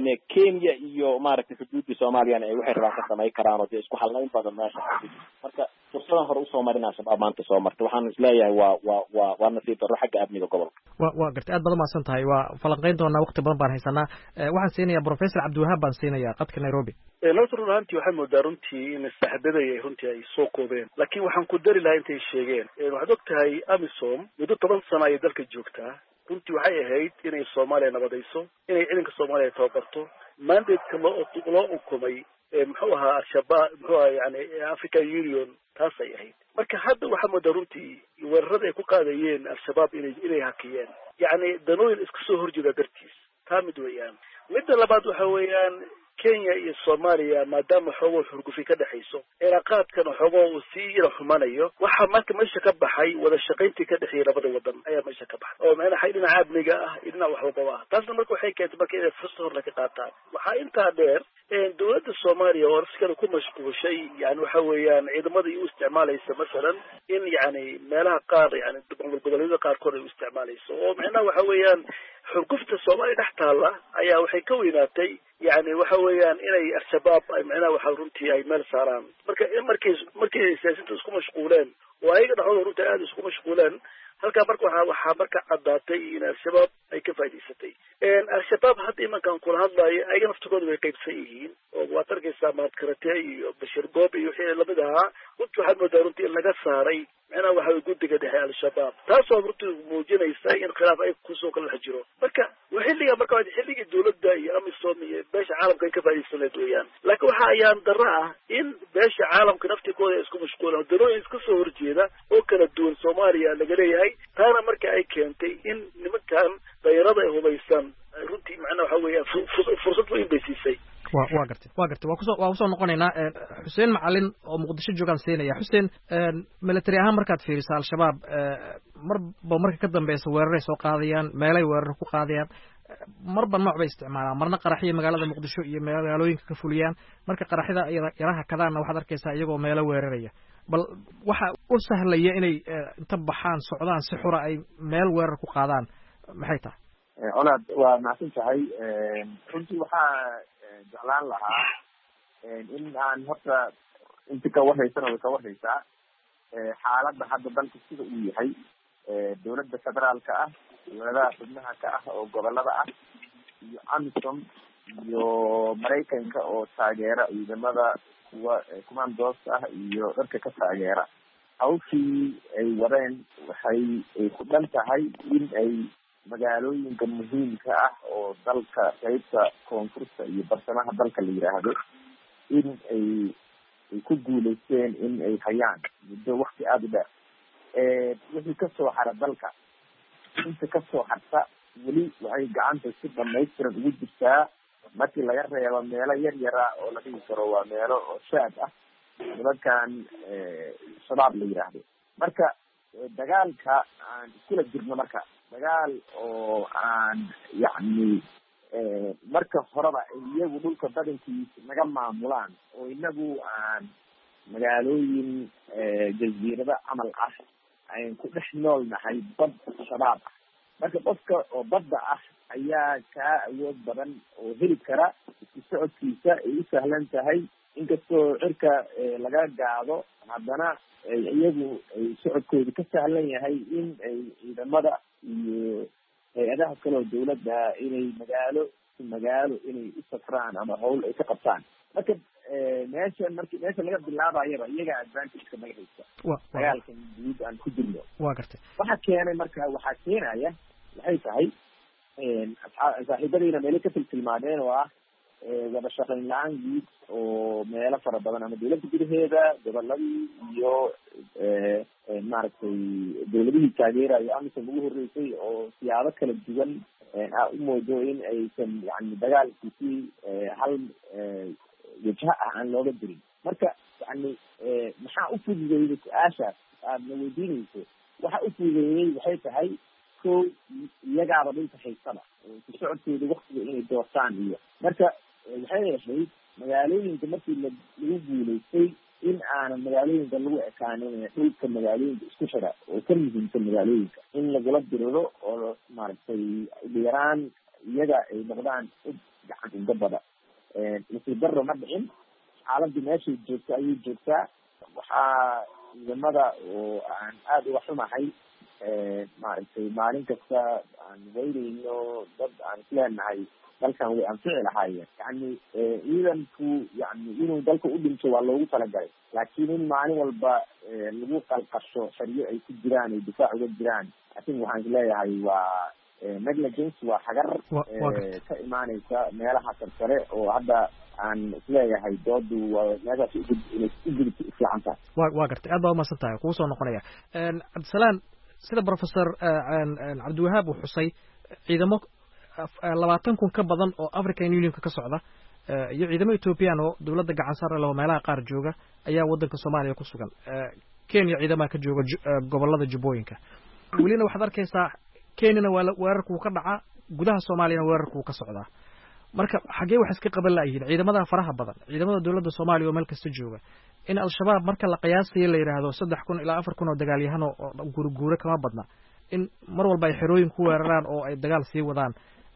kenya iyo maaragtay xuduudii soomaaliyana ay waxay rabaan ka samayn karaan oo dee isku hadlayn badan meesha marka fursadan hore usoo marinaa shabaab maanta soo marta waxaan isleeyahay waa waa waa waa nasiib darro xagga amniga gobolka wa waa gartay aad baad umahadsan tahay waa falanqayn doonaa waqti badan baan haysanaa waxaan siinayaa professor cabdiwahaab baan siinayaa qadka nairobi lota run ahaantii waxay moodaa runtii in saxdaday ay runtii ay soo koobeen laakiin waxaan ku dari lahaa intay sheegeen waxaad og tahay amisom muddo toban sano ayay dalka joogtaa runtii waxay ahayd inay soomaaliya nabadayso inay ciidanka soomaaliya tababarto mandatka loo loo ukumay muxuu ahaa al-shabaab muxuu ahaa yani african union taasay ahayd marka hadda waxaa moodaa runtii weerarada ay ku qaadayeen al-shabaab inay inay hakiyeen yacni danooyin iska soo horjeeda dartiis taa mid weeyaan midda labaad waxa weeyaan kenya iyo soomaaliya maadaama xoogoo xurgufi ka dhexayso cilaaqaadkana xoogoo uu sii yara xumanayo waxaa marka meesha ka baxay wada shaqayntii ka dhexeeyay labada wadan ayaa meesha ka baxay oo macnaha dhinaca amniga ah iyo dhinac wax walbaba ah taasna marka waxay keentay marka inay fursad horna ka qaataan waxaa intaa dheer dowladda soomaaliya oo raskana ku mashquulshay yani waxa weeyaan ciidamadii u isticmaalaysa masalan in yani meelaha qaar yani goboleedyada qaarkood ay u isticmaalayso oo macnaha waxa weeyaan xurgufta soomaaliya dhex taalla ayaa waxay ka weynaatay yani waxa weeyaan inay al-shabaab ay macnaha waxa runtii ay meel saaraan marka markay markay siyaasinta isku mashquuleen oo ayaga dhexdooda runtii aada isku mashquuleen halkaa marka waxaa waxaa marka caddaatay in al-shabaab ay ka faa'idaysatay al-shabaab hadda imankan kula hadlaayo ayaga naftigooda way qaybsan yihiin oo waad arkaysaa mahad karate iyo bashir goob iyo wixii lamid ahaa runtii waxaad moodaa runtii in laga saaray macnaha waxa way guddiga dhexe al-shabaab taasoo runtii muujinaysa in khilaaf ay kusoo kala dhex jiro marka waa xilliga marka waa xilligii dowladda iyo amisom iyo beesha caalamka ay ka faa'idaysanayd weeyaan laakiin waxa ayaan darro ah in beesha caalamka naftigooda ay isku mashquulaan danooyin iska soo horjeeda oo kala duwan soomaaliya laga leeyahay taana marka ay keentay in nimankan dayarada ay hubaysan runtii macnaha waxa weeyaan fursad weyn bay siisay wa waa gartay waa gartay waa kusoo waa kusoo noqonaynaa xuseen macalin oo muqdisho joogaan siinaya xuseen military ahaan markaad fiiriso al-shabaab marba marka ka dambeysa weeraray soo qaadayaan meelay weerar ku qaadayaan marba nooc bay isticmaalaan marna qaraxya magaalada muqdisho iyo magaalooyinka ka fuliyaan marka qaraxyada yaraha kadaana waxaad arkaysaa iyagoo meelo weeraraya bal waxa u sahlaya inay inta baxaan socdaan si xura ay meel weerar ku qaadaan maxay tahay olaad waa macsan tahay runtii waxaa jeclaan lahaa in aan horta inti ka warhaysana way ka warhaysaa xaaladda hadda dalka sida uu yahay dowladda federaalka ah, dowladaha xubnaha ka ah oo gobolada ah, iyo amisom iyo maraykanka oo taageera ciidamada kuwa commandooska ah iyo dadka ka taageera, hawshii ay wadeen waxay ku dhan tahay in ay magaalooyinka muhiimka ah oo dalka qaybta koonfurta iyo barsamaha dalka la yidhaahdo in ay ay ku guulaysteen in ay hayaan muddo wakti aada u dheer. wixii kasoo hara dalka, inta kasoo harta weli waxay gacanta si dhamaystiran ugu jirtaa, markii laga reebo meelo yar yara oo la dhigi karo waa meelo oo shaad ah nimankan shabaab la yidhaahdo. marka dagaalka aan iskula jirno, marka dagaal oo aan yacni marka horeba iyagu dhulka badankiisa naga maamulaan oo inagu aan magaalooyin jaziirada camal ah ayn ku dhex nool nahay bad shabaab ah. marka qofka oo badda ah ayaa kaa awood badan oo heli kara, isku socodkiisa ay u sahlan tahay, inkastoo cirka laga gaado haddana iyagu ay socodkooda ka sahlan yahay in ay ciidamada iyo hay-adaha kaleo dawladda inay magaalo magaalo inay u safraan ama hawl ay ka qabtaan. marka meesha marki meesha laga bilaabayaba iyaga advantage-ka naga haysta dagaalkan guud aan ku jirno. waa gartay waxa keenay marka waxaa keenaya waxay tahay saaxiibadayna meelo ka tiltilmaadeen oo ah wada shaqayn la-aan guud oo meelo fara badan ama dawladda gudaheeda, goboladii iyo maaragtay dawladihii taageerayo amisom ugu horreysay oo siyaabo kala duwan a u moodo in aysan yani dagaalkiisii hal wajha ah aan looga dirin. marka yani maxaa u fududeeyey su-aashaas aadna weydiinayso? waxa u fududeeyey waxay tahay ko iyagaaba dhulka haysaba ku socodkooda waktiga inay doortaan iyo marka waxay ahayd magaalooyinka markii la lagu guulaystay in aanan magaalooyinka lagu ekaanin dhulka magaalooyinka isku xira oo ka muhiimsan magaalooyinka in lagula diriro oo maaragtay ugu yaraan iyaga ay noqdaan u gacan inta bada. nasiib daro ma dhicin, xaaladii meeshay joogta ayay joogtaa. waxaa ciidamada oo aan aada uga xumahay maaragtay maalin kasta aan waynayno dad aan isleenahay dalkan way anfici lahaayeen. yani ciidanku yani inuu dalka u dhinto waa loogu talagalay, laakiin in maalin walba lagu qalqasho xeryo ay ku jiraan ay difaac uga jiraan, asin waxaan isleeyahay waa negligence, waa xagar ka imaaneysa meelaha sarsare oo hadda aan isleeyahay doodu waa meeshaas inay u gudubto ufiican tahay. wa waa gartay, aad baa umahadsan tahay, kugu soo noqonaya. cabdisalaan, sida professor cabdiwahaab uu xusay, ciidamo labaatan kun ka badan oo African Unionka ka socda iyo ciidamo Ethiopian oo dawladda gacan sare leh oo meelaha qaar jooga ayaa wadanka Soomaaliya ku sugan. Kenya ciidamada ka jooga gobolada Jubbooyinka. welina waxaad arkaysaa Kenyana waa weerarku ka dhaca, gudaha Soomaaliyana weerarku ka socdaa. marka xagee wax iska qaban laayihiin ciidamada faraha badan, ciidamada dawladda Soomaaliya oo meel kasta jooga, in al-shabaab marka la qiyaasayo la yiraahdo saddex kun ilaa afar kun oo dagaalyahan oo gurguure kama badna, in mar walba ay xerooyin ku weeraraan oo ay dagaal sii wadaan.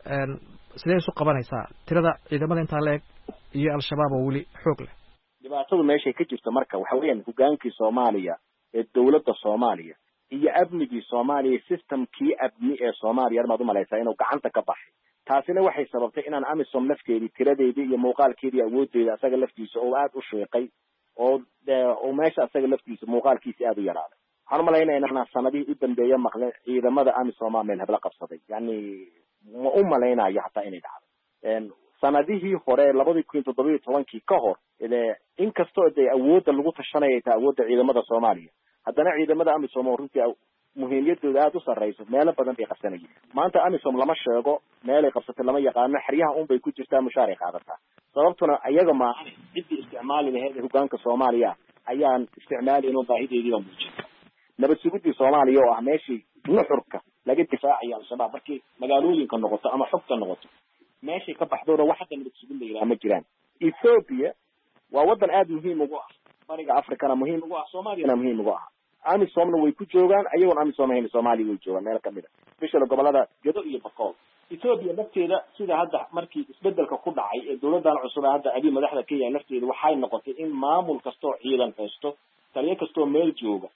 sidee isu qabanaysaa tirada ciidamada intaa la eg iyo al-shabaab oo weli xoog leh? dhibaatadu meeshay ka jirto marka waxa weeyaan hogaankii Soomaaliya ee dawladda Soomaaliya iyo amnigii Soomaaliya, systemkii amni ee Soomaaliya maad u malaysaa inuu gacanta ka baxay. taasina waxay sababtay inaan amisom lafkeedii tiradeedii iyo muuqaalkeedii awoodeeda asaga laftiisa oo aad u sheeqay oo oo meesha asaga laftiisa muuqaalkiisa aad u yaraaday. waxaan u malaynaa inaan sanadihii u dambeeyay maqlay ciidamada amisom meel habla qabsaday, yani ma u malaynayo hataa inay dhacdo. sanadihii hore labadii kun iyo toddoba iyo tobankii ka hor inkastoo ay awoodda lagu tashanayay taa awoodda ciidamada Soomaaliya, haddana ciidamada amisom oo runtii muhiimiyadooda aad u sarreyso meelo badan bay qabsanayeen. maanta amisom lama sheego, meelay qabsatay lama yaqaano, xeryaha un bay ku jirtaa, mushaar ay qaadataa. sababtuna ayaga ma ciddii isticmaali lahayd hogaanka Soomaaliya ayaan isticmaalin oo baahideediiba muujinta. nabad sugidii Soomaaliya oo ah meeshii nuxurka laga difaacayo al-shabaab markii magaalooyinka noqoto ama xogta noqoto, meeshay ka baxdoona wax hadda nabad sugid la yidhaha ma jiraan. Ethiopia waa wadan aad muhiim ugu ah bariga Afrikana muhiim ugu ah, Soomaaliyana muhiim ugu ah. amisomna way ku joogaan, ayagoon amisom ahayn Soomaaliya way joogaan meel kamid ah, especially gobolada Gedo iyo Bakool. Ethiopia lafteeda sida hadda markii isbedelka ku dhacay ee dawladdan cusub hadda Abiy madaxda Kenya lafteeda waxay noqotay in maamul kasto ciidan haysto, taliye kasto meel jooga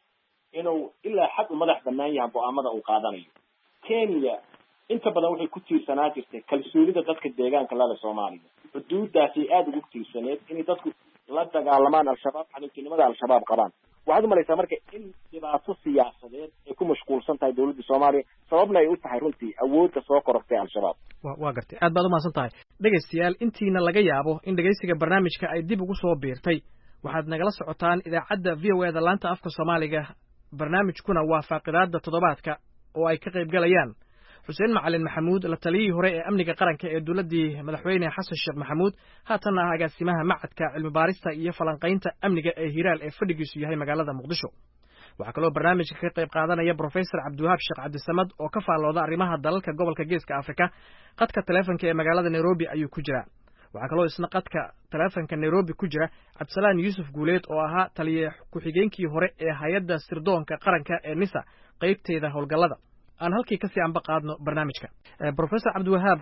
inuu ilaa xad u madax banaan yahay go-aamada uu qaadanayo. Kenya inta badan waxay ku tiirsanaa jirtay kalsoonida dadka deegaanka lada Soomaaliya. Xuduudaasi aad ugu tiirsaneed in dadku la dagaalamaan al-shabaab xalintinimada al-shabaab qabaan. waxaad u malaysaa marka in dhibaato siyaasadeed ay ku mashquulsan tahay dawladda Soomaaliya sababna ay u tahay runtii awoodda soo korortay al-shabaab. waa gartay aad baad u mahadsan tahay dhegaystayaal intiina laga yaabo in dhegaysiga barnaamijka ay dib ugu soo biirtay waxaad nagala socotaan idaacadda V O A da laanta afka Soomaaliga barnaamijkuna waa faaqidaadda toddobaadka oo ay ka qayb galayaan xuseen macalin maxamuud la taliyihii hore ee amniga qaranka ee dowladdii madaxweyne xasan sheekh maxamuud haatanna ah agaasimaha macadka cilmi baarista iyo falanqaynta amniga ee Hiiraal ee fadhigiisu yahay magaalada Muqdisho. waxaa kaloo barnaamijka ka qayb qaadanaya Professor Cabdiwahaab Sheekh Cabdisamad oo ka faallooda arrimaha dalalka gobolka Geeska Afrika. qadka telefoonka ee magaalada Nairobi ayuu ku jiraa. waxaa kaloo isna qadka telefoonka Nairobi ku jira Cabdisalaan Yuusuf Guuleed oo ahaa taliye ku-xigeenkii hore ee hay'adda sirdoonka qaranka ee NISA qaybteeda howlgallada. aan halkii kasii anba qaadno barnaamijka. Professor Cabdiwahaab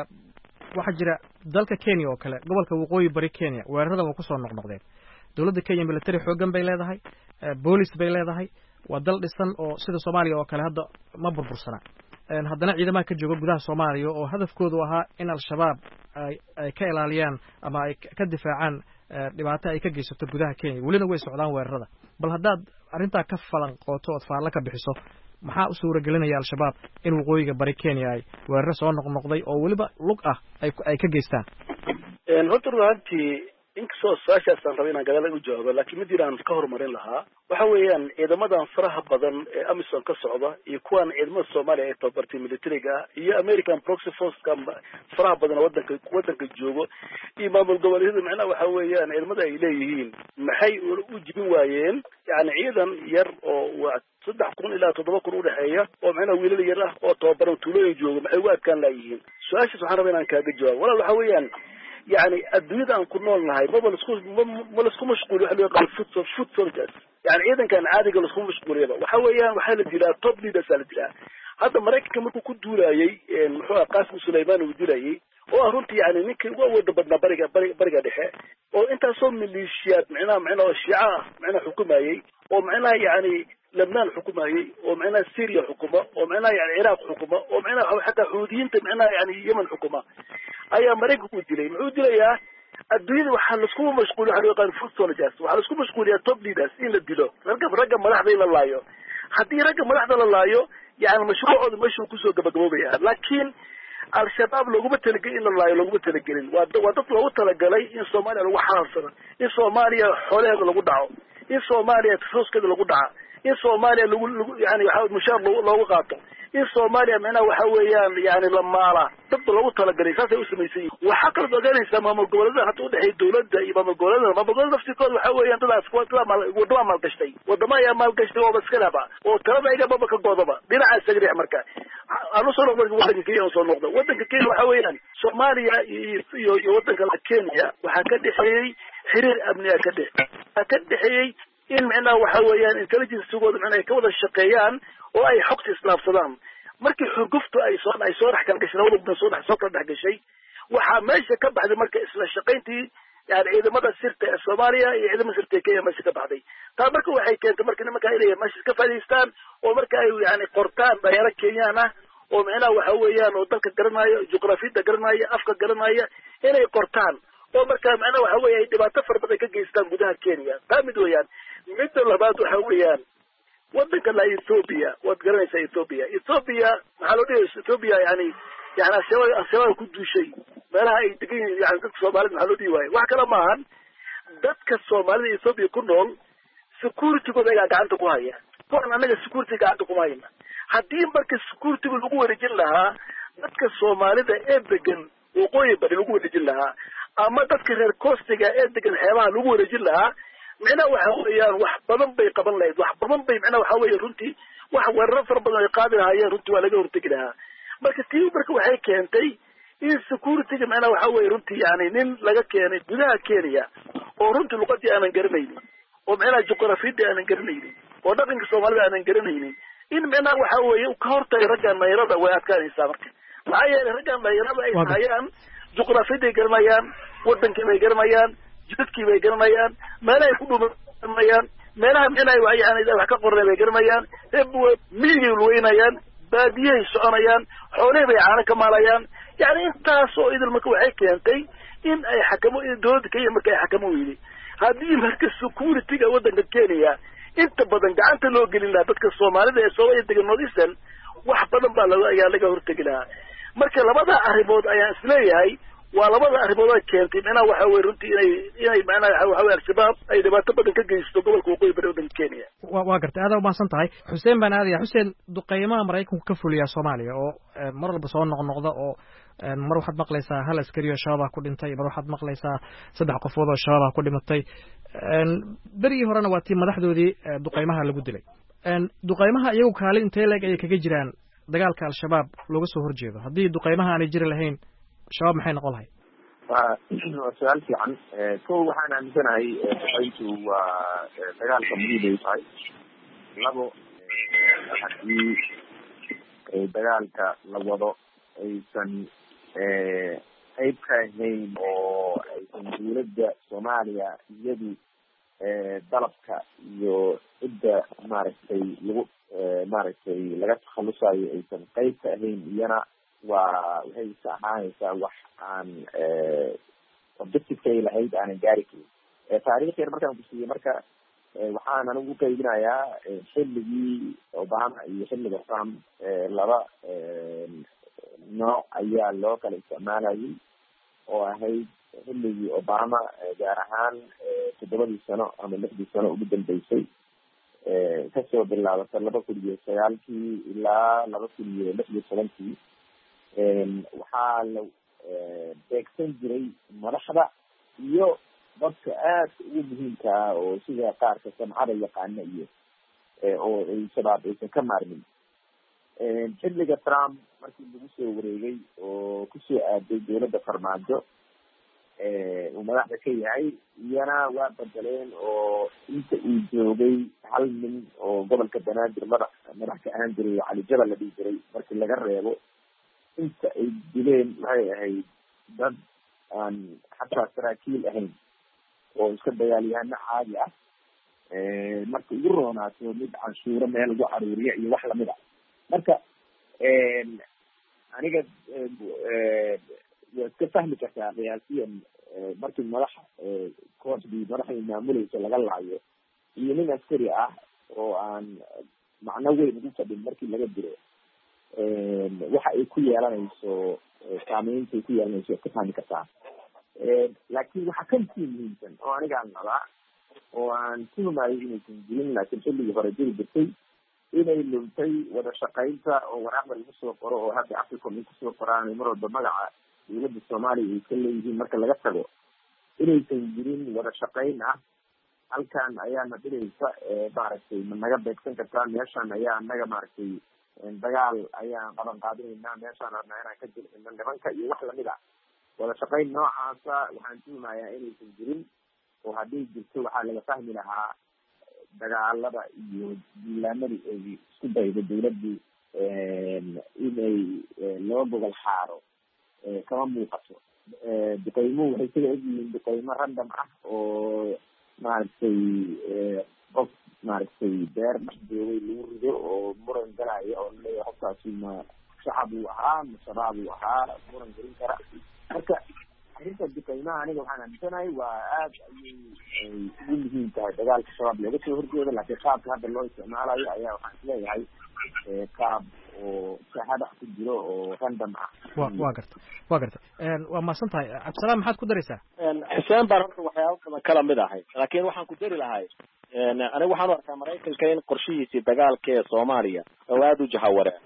waxaa jira dalka Kenya oo kale gobolka waqooyi bari Kenya weerarada uu ku soo noqnoqdeen. dowladda Kenya military xoogan bay leedahay, boolis bay leedahay, waa dal dhisan oo sida Soomaaliya oo kale hadda ma burbursana. haddana ciidamada ka jooga gudaha Soomaaliya oo hadafkoodu ahaa in al-shabaab ay ay ka ilaaliyaan ama ay ka difaacaan dhibaato ay ka geysato gudaha Kenya welina way socdaan weerarada. bal haddaad arrintaa ka falanqooto ood faalla ka bixiso maxaa u suura gelinaya al-shabaab in waqooyiga bari Kenya ay weeraro soo noqnoqday oo weliba lug ah ay ay ka geystaan? horta runtii inkastoo su-aashaasaan rabay inaan gadaal u jawaabo laakiin mid jiraan ka horumarin lahaa waxa weeyaan ciidamadan faraha badan ee Amisom ka socda iyo kuwan ciidamada Soomaaliya ee tababartay militariga iyo American Proxy Force ka faraha badan wadanka wadanka joogo iyo maamul goboleedyada macnaha waxa weeyaan ciidamada ay leeyihiin maxay u jibin waayeen yani ciidan yar oo saddex kun ilaa toddoba kun u dhaxeeya oo macnaha wiilal yar ah oo tababaran tuulooyin jooga maxay u adkaan laayihiin su-aashaas waxaan rabaa inaan kaaga jawaabo walaal waxa weeyaan يعني الدنيا أن كنا لها ما بنسكوش ما بنسكوش مشغول وحلو قال فوت فوت فوت يعني إذا كان عادي قال نسكوش مشغول يلا وحويان وحال الدلا طب لي بس الدلا هذا مريك كم كنت كنت دولاي محوا قاسم سليمان ودولاي وأهرنت يعني نك وود بدنا برجع برجع دحى وأنت صوم ميليشيات معنا معنا الشيعة معنا حكومة ومعنا يعني لبنان حكومة ومعنا سوريا حكومة ومعنا يعني العراق حكومة ومعنا حتى حوثيين معنا يعني اليمن حكومة أي مريك كنت لي معود لي الدنيا وحنسكم مشغول على قال فوتون جاس وحنسكم مشغول يا توب ليدرز إلا الدلو رقم رقم ملاحظة إلى الله يو حتى رقم ملاحظة إلى الله يو يعني مشروع مشروع كسو قبل لكن الشباب لو قبل تلقي إلا الله لو قبل تلقين وتطلع وتلقي إن صوماليا لو حاصر إن صوماليا حولها لو قدعوا إن صوماليا تفوز كذا لو قدعوا إن صوماليا لو يعني يحاول مشار لو لو قاطع إن صوماليا منا وحويان يعني لما لا تطلع وتلقي ساسة وسميسي وحقل بقى يسمى مقولة هتقول هي الدولة ده يبقى مقولة ما بقول نفسي كل وحويان طلع سكوات لا مال وضع مال كشتي وضما يا مال كشتي وبس كده بقى وترى إذا بابك القضبة بلا عاد سجري أمريكا أنا صار أقول واحد كي يوصل نقطة ودك كي وحويان صوماليا يودك كينيا وحكد حي حرير أبناء كده حكد حي إن معنا وحويان intelligence سوود معنا كوضع الشقيان وأي حقت إسلام صدام markii xurguftu ay soo ay soo raxkan gashay wadada soo dhax soo ka dhax gashay waxa meesha ka baxday markii isla shaqayntii yaani ciidamada sirta ee Soomaaliya iyo ciidamada sirta Kenya meesha ka baxday taa marka waxay keentay markii nimanka ay leeyahay meesha ka fadhiistaan oo marka ay yaani qortaan dhalinyaro Kenyaan ah oo macna waxa weeyaan oo dalka garanaayo juqraafiyada garanaayo afka garanaayo inay qortaan oo marka macna waxa weeyay dhibaato farbaday ka geystaan gudaha Kenya taa mid weeyaan mid labaad waxa weeyaan ودك لا إثيوبيا وتقرنيس إثيوبيا إثيوبيا محلودي إثيوبيا يعني يعني الشباب الشباب كله شيء ما لها يتقين يعني دك الصومالي محلودي واي وحكلا معهن دك الصومالي إثيوبيا كلهم سكورتي كذا قاعد عندكم هاي فأنا أنا سكورتي قاعد عندكم هاي حدين برك سكورتي بالقوة رجلها دك الصومالي ده إبدكن وقوي بالقوة رجلها أما دك غير كوستي قاعد إبدكن حيوان بالقوة رجلها معنا وحويان wax badan bay qaban lahayd wax badan bay macna waxa weey runtii wax weerar far badan ay qaadi lahaayeen runtii waa laga hortagi lahaa marka tii marka waxay keentay in security macna waxa weey runtii yaani nin laga keenay gudaha Kenya oo runtii luqadii aanan garanaynin oo macna juqraafiyada aanan garanaynin oo dhaqanka Soomaalida aanan garanaynin in macna waxa weey uu ka hortay ragga nayrada way adkaanaysaa marka maxay yeelay ragga nayrada ay hayaan juqraafiyada garanayaan wadankii ay garanayaan jidkii bay garanayaan meelaha ay ku dhumayaan meelaha inay yani wax ka qornay bay garanayaan miyigay luweynayaan baadiyahay soconayaan xoolihii bay caano ka maalayaan yani intaas oo idil marka waxay keentay in ay xakamo dowladda kenya marka ay xakamo weyday haddii marka security-ga waddanka kenya inta badan gacanta loo gelin lahaa dadka soomaalida ee soomaaliya degan north eastern wax badan baa laga ayaa laga hortegi lahaa marka labada arrimood ayaan isleeyahay waa labada arrimood ay keentay macnaha waxa weye runtii inay inay macnaha waxa weye al-shabaab ay dhibaato badan ka geysto gobolka waqooyi bari waddanka kenya wa waa gartay aada umahadsan tahay xuseen baan aadaya xuseen duqeymaha maraykanku ka fuliyaa soomaaliya oo mar walba soo noqnoqda oo mar waxaad maqlaysaa hal askari oo shabaab ku dhintay mar waxaad maqlaysaa saddex qofood oo shabaab ku dhimatay berigii horena waa tii madaxdoodii duqeymaha lagu dilay duqeymaha iyagu kaali intee leeg ayay kaga jiraan dagaalka al-shabaab looga soo horjeedo haddii duqeymaha aanay jiri lahayn shabaab maxay noqon lahayd waa su-aal fiican kow waxaan aaminsanahay duqeyntu waa dagaalka muhiim ay tahay labo haddii dagaalka la wado aysan qayb ka ahayn oo aysan dawladda soomaaliya iyadu dalabka iyo cidda maaragtay lagu maaragtay laga takhalusayo aysan qayb ka ahayn iyana waa waxay is ahaanaysaa wax aan objectivekay lahayd aanan gaari karin taariikh yar markaan kusiiyey marka waxaan anigu uqaybinayaa xilligii obama iyo xilliga trump laba nooc ayaa loo kala isticmaalayay oo ahayd xilligii obama gaar ahaan toddobadii sano ama lixdii sano ugu dambeysay kasoo bilaabata laba kun iyo sagaalkii ilaa laba kun iyo lix iyo tobankii waxaa la beegsan jiray madaxda iyo dadka aadka ugu muhiimka ah oo sida qaarka samcada yaqaana iyo oo ay shabaab aysan ka maarmin xilliga trump markii lagu soo wareegay oo kusoo aaday dawladda farmaajo uu madaxda ka yahay iyana waa bedeleen oo inta uu joogay hal nin oo gobolka banaadir madax madax ka ahaan jiray oo cali jabal la dhihi jiray markii laga reebo inta ay dileen waxay ahayd dad aan xataa saraakiil ahayn oo iska dagaalyahano caadi ah marka ugu roonaato mid canshuuro meel lagu caruuriya iyo wax lamid a marka aniga waa iska fahmi kartaa qiyaasiyan markii madax kooxdii madaxay maamuleysa laga laayo iyo nin askari ah oo aan macno weyn ugu fadhin markii laga diro waxa ay ku yeelanayso saameynta ay ku yeelanayso waad ka fahmi kartaa laakiin waxaa ka sii muhiimsan oo anigaan qabaa oo aan tuhmaayo inaysan jirin laakiin xilligii hore jiri jirtay inay luntay wada shaqaynta oo waraaqda lagu soo qoro oo hadda africom ay kusoo qoraan mar walba magaca dawladda soomaaliya ay ka leeyihiin marka laga tago inaysan jirin wada shaqayn ah halkan ayaana dhiraysa maaragtay ma naga beegsan kartaa meeshaan ayaa naga maaragtay dagaal ayaan qaban qaadinaynaa meeshaan rabnaa inaan ka jilcino nimanka iyo wax lamid a wada shaqayn noocaasa waxaan tuhmayaa inaysan jirin oo haddii jirto waxaa laga fahmi lahaa dagaalada iyo diilaanadii ay isku daydo dawladdii inay loo gogol xaaro kama muuqato duqeymuhu waxay sida ogyihiin duqeymo random ah oo maaragtay qof maaragtay beer dhex joogay lagu rido oo muran galaya oo laleeyahay qofkaasi ma shacab uu ahaa ma shabaab uu ahaa muran gelin kara marka arrinta duqeymaha aniga waxaan aaminsanahay waa aad ayay ugu muhiim tahay dagaalka shabaab looga soo horjeedo laakiin qaabka hadda loo isticmaalayo ayaa waxaan isleeyahay qaab oo shahada ku jiro oo random ah wa waa garta waa garta waa mahadsan tahay cabdisalaam maxaad ku daraysaa xuseen baan horta waxyaaba badan kala mid ahay laakiin waxaan ku dari lahay aniga waxaan u arkaa maraykanka in qorshihiisii dagaalka ee soomaaliya oo aada u jahawareen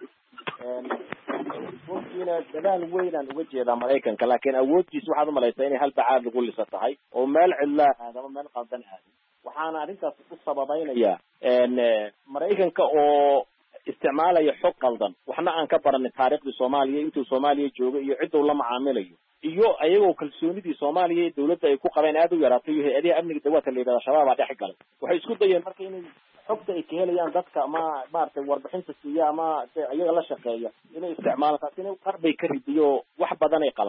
runtiina dadaal weynaan uga jeedaa maraykanka laakiin awooddiisa waxaad umalaysaa inay hal bacaad lagu lisa tahay oo meel cidlaa aadama meel qaldan aadin waxaana arrintaas ku sababeynaya maraykanka oo isticmaalaya xog qaldan waxna aan ka baranin taariikhdii soomaaliya intuu soomaaliya joogo iyo ciduu la macaamilayo iyo ayagoo kalsoonidii soomaaliya ee dawladda ay ku qabeen aada u yaraatay iyo hay-adaha amniga dawaadka la yidhahda shabaabaa dhex galay waxay isku dayeen marka inay xogta ay ka helayaan dadka ama maaragtay warbixinta siiya ama iyaga la shaqeeya inay isticmaalaan taas inay qarbay ka ridiyo wax badan ay qalatay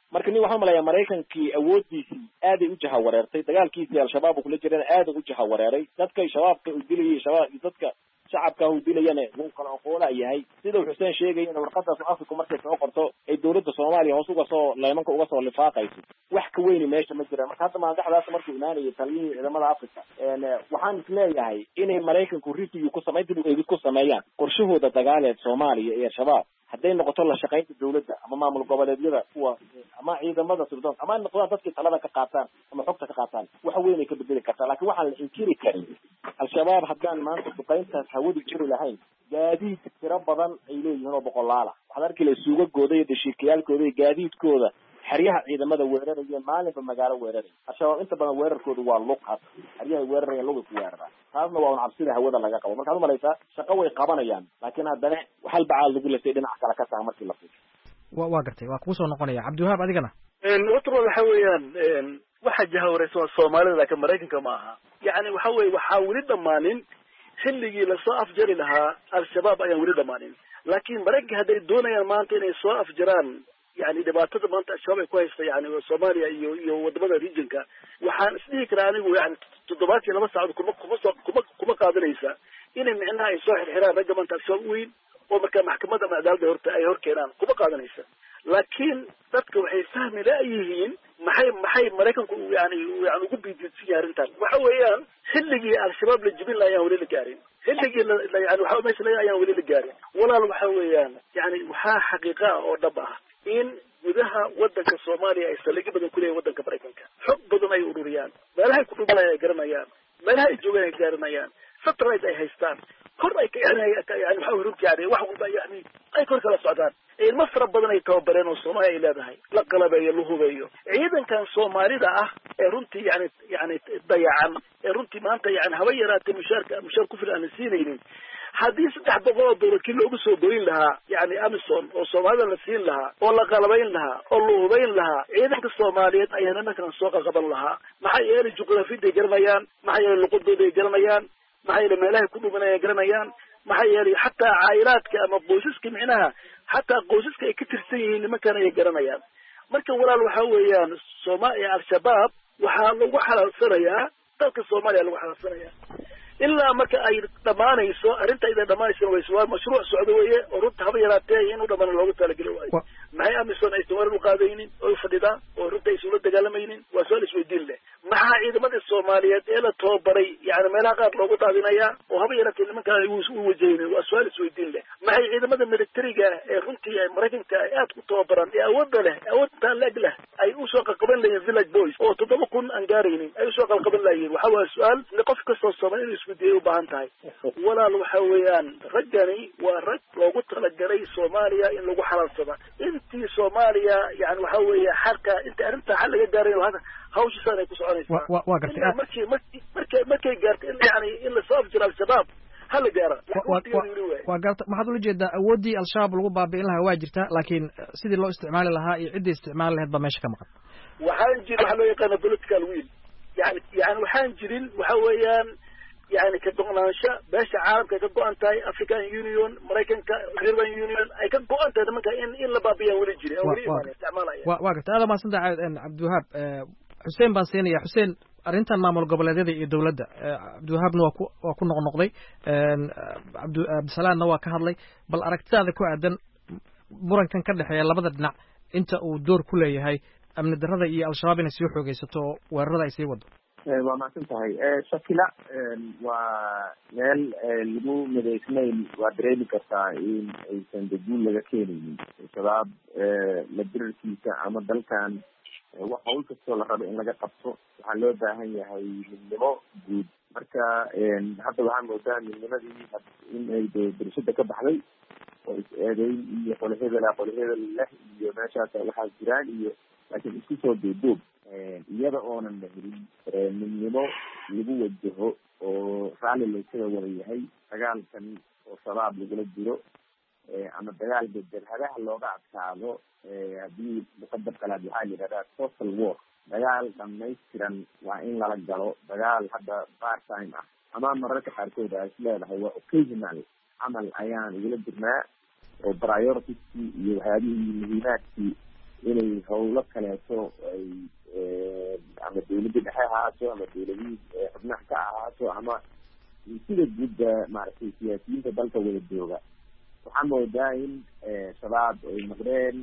marka nin waxaan malayaa maraykankii awooddiisii aaday u jaha wareertay dagaalkiisii al-shabaab uu kula jirana aaday u jaha wareeray dadkay shabaabka u dilayay shabaab dadka shacabka uu dilayana wuu kala aqoona yahay sida xuseen sheegayna warqadaas Afrika markay soo qorto ay dawladda Soomaaliya hoos uga soo leemanka uga soo lifaaqayso wax ka weyn meesha ma jira marka hadda maadaxdaas markuu imaanayay taliyihii ciidamada Afrika een waxaan isleeyahay inay maraykanku review ku sameeyaan ay ku sameeyaan qorshahooda dagaaleed Soomaaliya iyo shabaab hadday noqoto la shaqaynta dawladda ama maamul goboleedyada kuwa ama ciidamada sirdoon ama noqdaan dadkii talada ka qaataan ama xogta ka qaataan waxa weyn ay ka bedeli kartaa laakiin waxaan la inkiri karin al-shabaab haddaan maanta duqayntaas hawadu jiri lahayn gaadiid tiro badan ay leeyihiin oo boqolaal ah waxaad arki la suugagooda iyo dashiikayaalkooda iyo gaadiidkooda xeryaha ciidamada weeraraya maalinba magaalo weeraraya al-shabaab inta badan weerarkoodu waa lug had xeryaha weeraraya lug ku weerara taasna waa un cabsida hawada laga qabo marka aad malaysaa shaqo way qabanayaan laakiin haddana hal bacaal lagu lasay dhinaca kale ka tahay markii la fiiriyo wa waa gartay waa kugu soo noqonaya cabdiwahaab adigana watro waxa weeyaan waxa jahawaraysan waa Soomaalida laakiin Mareykanka ma aha yani waxa weey waxa wali dhamaanin xilligii la soo afjari lahaa al-shabaab ayaan wali dhamaanin laakiin Mareykanka haday doonayaan maanta inay soo afjaraan يعني دبعتها ما أنت أشوفه كويس يعني سوماليا يو يو ودبنا ريجنكا وحان سديك راني يعني تضبطي لما ساعد كم كم كم كم قادر يسا إن معناها يصح الحراب رجع ما أنت أشوفين ومكان محكمة ما دال دهورت أي هور كيران كم قادر يسا لكن تذكر حي فهم لا يهين محي محي مريكان يعني يعني قب يجتيار انت وحويان خلقي الشباب للجبين لا يهوري لجارين خلقي يعني وحاول ما يسلا يهوري لجارين ولا الوحويان يعني وحا حقيقة أو ضبعها in gudaha wadanka Soomaaliya ay saligi badan ku leeyahay wadanka Mareykanka xog badan ay ururiyaan meelaha ku dhubalay ay garanayaan meelaha ay joogaan ay garanayaan satellite ay haystaan kor ay ka yani yani waxa ururka yani wax walba yani ay kor kala socdaan ee masra badan ay tababareen oo Soomaaliya ay leedahay la qalabeeyo la hubeeyo ciidankan Soomaalida ah ee runtii yani yani dayacan ee runtii maanta yani haba yaraatay mushaarka mushaar ku filan siinaynin haddii saddex boqol oo doolar kii loogu soo goyn lahaa yani Amazon oo Soomaalida la siin lahaa oo la qalabayn lahaa oo la hubayn lahaa ciidanka Soomaaliyeed ayaana markan soo qaban lahaa maxay yeelay juqraafiyaday garanayaan maxay yeelay luqadooday garanayaan maxay yeelay meelaha ku dhumanayaan garanayaan maxay yeelay xataa caayilaadka ama qoysaska micnaha xataa qoysaska ay ka tirsan yihiin nimankan ay garanayaan marka walaal waxa weeyaan Soomaaliya al-shabaab waxa lagu xalaalsanayaa dalka Soomaaliya lagu xalaalsanayaa إلا مركا أي دمان يسوى أنت إذا دمان يسوى يسوى مشروع سعودية ورد هذا يراتيه إنه دمان الله تعالى قالوا أي ما هي أمسون أيتمر المقادين أو فددا ورد يسوى الدجالمين وسؤال اسمه دلة مع إذا ما الصوماليات إلا توبري يعني ما لاقى الله تعالى يا وهذا يراتيه لما كان يوسف وجهين وسؤال اسمه دلة مع إذا ما من التريقة رنتي مركن كأيات توبران أود له أود تلاقي له أي أسواق قبل لا ينزل بويس أو تطبقون أنجارين أي أسواق قبل لا ين وحول السؤال نقف قصة الصومالي بدي وبانتاي ولا الوحويان رجعني ورج وقلت لجري سوماليا إن لو حلال صبا أنت سوماليا يعني وحوية حركة أنت أنت حل جاري وهذا هوش سنة كسراني واقف مركي مركي مركي مركي جارت يعني إلا صاف جرا الشباب هل جارا وقالت ما حد وجد أودي الشباب الغبا بين لها واجرته لكن سيد الله استعمال لها عدة استعمال لها بمشي كم وحنجي حلو يقنا بوليتيكال ويل يعني يعني وحنجرين وحويان يعني كدقناشة باش عالم كدقنتاي أفريكان يونيون مريكان كغيران يونيون أي كدقنتاي ده ممكن إن إلا بابيا ولا جري أو ريما استعمالها يعني. وقت هذا ما صندع عبد الوهاب حسين بنسيني يا حسين أرنتان ما ملقب لدي الدولة عبد الوهاب نوا وكنا نقضي عبد عبد السلام نوا كهرلي بل أركت هذا كوعدا مرن كان كده حيا لبضنا أنت ودور كله هاي أمن الدرجة إيه الشباب يسيحوا جيستو والرضا يسيودو. waa mahadsan tahay shakila waa meel lagu midaysnayn waa dareemi kartaa in aysan daguul laga keenaynin shabaab la dirarkiisa ama dalkan wax hawl kastoo la rabo in laga qabto waxaa loo baahan yahay midnimo guud marka hadda waxaa moodaa midnimadii in ay dirashada ka baxday oo is-eedeyn iyo qole hebela qole hebel leh iyo meeshaas waxaa jiraan iyo laakiin isku soo duuduub iyada oonan la helin midnimo lagu wajaho oo raalli laysaga wada yahay dagaalkan oo shabaab lagula jiro ama dagaal bedel hadaha looga adkaado haddii muqadab kalaad waxaa la yidhahdaa total war dagaal dhamaystiran waa in lala galo dagaal hadda part time ah ama mararka qaarkood ay isleedahay waa occasional camal ayaan igula jirnaa oo prioritieskii iyo waxyaabihii muhiimaadkii inay howlo kaleeto ay ama dawladda dhexe ahaato ama dawladihii xubnaha ka ahaato ama sida gudda maaragtay siyaasiyiinta dalka wada jooga waxaa moodaa in shabaab ay noqdeen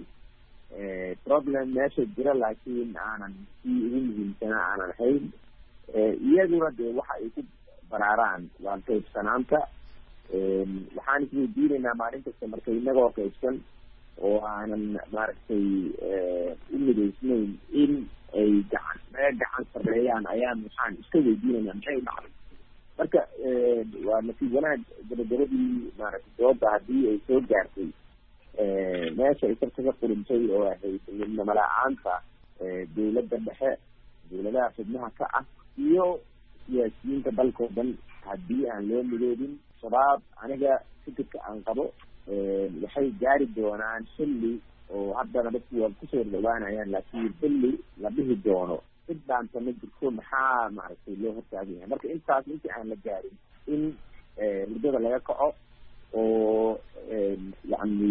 problem meesha jira laakiin aanan sii ugu muhiimsana aanan ahayn iyaguna dee waxa ay ku baraaraan waa qaybsanaanta waxaan isweydiinaynaa maalin kasta marka inagoo qaybsan oo aanan maaragtay u midaysnayn in ay gacan naga gacan sareeyaan ayaan waxaan iska weydiinaynaa maxay dhacday marka waa nasiib wanaag gabagabadii maaragtay dooda haddii ay soo gaartay meesha ay sarkaga qurintay oo ahayd midnamala-aanta dawladda dhexe dawladaha xubnaha ka ah iyo siyaasiyiinta dalkao dhan haddii aan loo midoobin shabaab aniga fikirka aan qabo waxay gaari doonaan xilli oo haddana dadku waa kusoo dhawaanayaan laakiin xilli la dhihi doono cid dhaanta ma jirto maxaa maaragtay loo hortaagan yahay marka intaas intii aan la gaarin in hurdada laga kaco oo yacni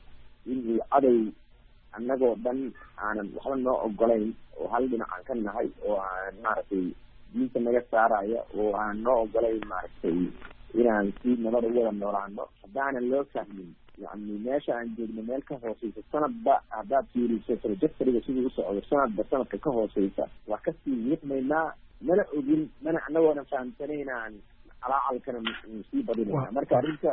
inuu cadow annagoo dhan aanan waxba noo ogolayn oo hal dhinac aan ka nahay oo aan maaragtay diinta naga saaraya oo aan noo ogolayn maaragtay inaan si nabada u wada noolaano haddaanan loo fahmin yani meesha aan joogno meel ka hooseysa sanadba haddaad fiiriso trajectoryga sidii u socdo sanadba sanadka ka hooseysa waa kasii wiiqmaynaa mana ogin mana anagoonan fahamsanaynaan calaacalkana sii badinayna marka arrinta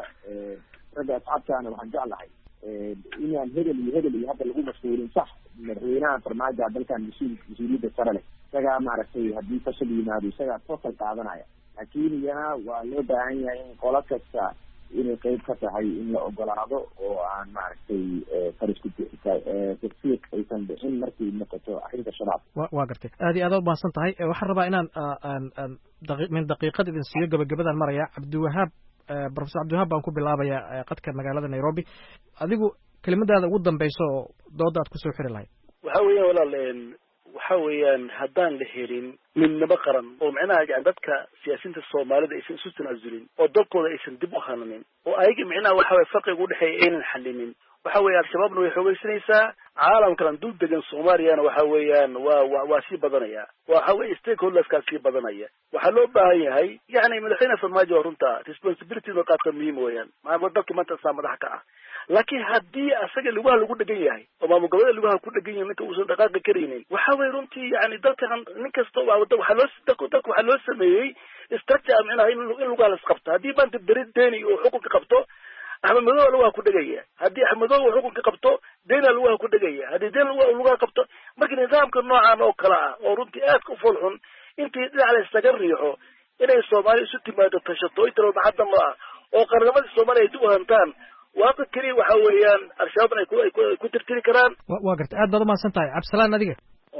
ragga asxaabtaana waxaan jeclahay inaan hebel iyo hebel iyo hadda lagu mashhuulin sax madaxweynaha farmaajo dalkan mas-uul mas-uuliyadda sare leh isagaa maaragtay haddii fashal yimaado isagaa toosal qaadanaya laakiin iyana waa loo baahan yahay in qolo kasta inay qeyb ka tahay in la ogolaado oo aan maaragtay farisku tafsiiq aysan bixin markay noqoto arrinta shabaab wa waa gartay aad iyo aad u mahadsan tahay waxaan rabaa inaan aan min daqiiqad idin siiyo gabagabadaan maraya cabdiwahaab professor cabdiwahaab baan ku bilaabayaa qadka magaalada nairobi adigu kelimadaada ugu dambeyso oo dooda aad kusoo xiri lahayd waxa weeyaan walaal waxa weeyaan haddaan la helin midnimo qaran oo micnaha yani dadka siyaasiyiinta soomaalida aysan isu tanaasulin oo dalkooda aysan dib u hananin oo ayaga micnaha waxa weye farqiga udhexeeya aynan xalinin waxa weeye al-shabaabna way xoogeysanaysaa caalamkana dul degan soomaaliyana waxa weeyaan waa wa waa sii badanaya waxa weye stakeholderskaa sii badanaya waxaa loo baahan yahay yani madaxweyne farmaajo waa runta responsibility no qaadka muhiim weeyaan maa dalka maanta saa madax ka ah laakiin haddii asaga lugaha lagu dhegan yahay oo maamul goboleeda lugaha ku dhegan yahay ninka uusan dhaqaaqi karaynin waxa weye runtii yani dalkan nin kasta waxaa loo dalka waxaa loo sameeyey structure micnaha in lugaha las qabto haddii maanta beri deni oo xukunka qabto axmed madow lugaha ku dhegaya haddii axmed madow uu xukunka qabto dena lugaha ku dhegaya haddii den lugaha qabto marka nidaamka noocan oo kale ah oo runtii aadka u foolxun intii dhinac la isaga riixo inay soomaaliya isu timaado tashato inta maxadda ma ah oo qarnimadii soomaaliya ay dib u hantaan waaka keliya waxa weeyaan al-shabaabna ay ku tirtiri karaan waa gartay aad baad umahadsan tahay cabdisalaan adiga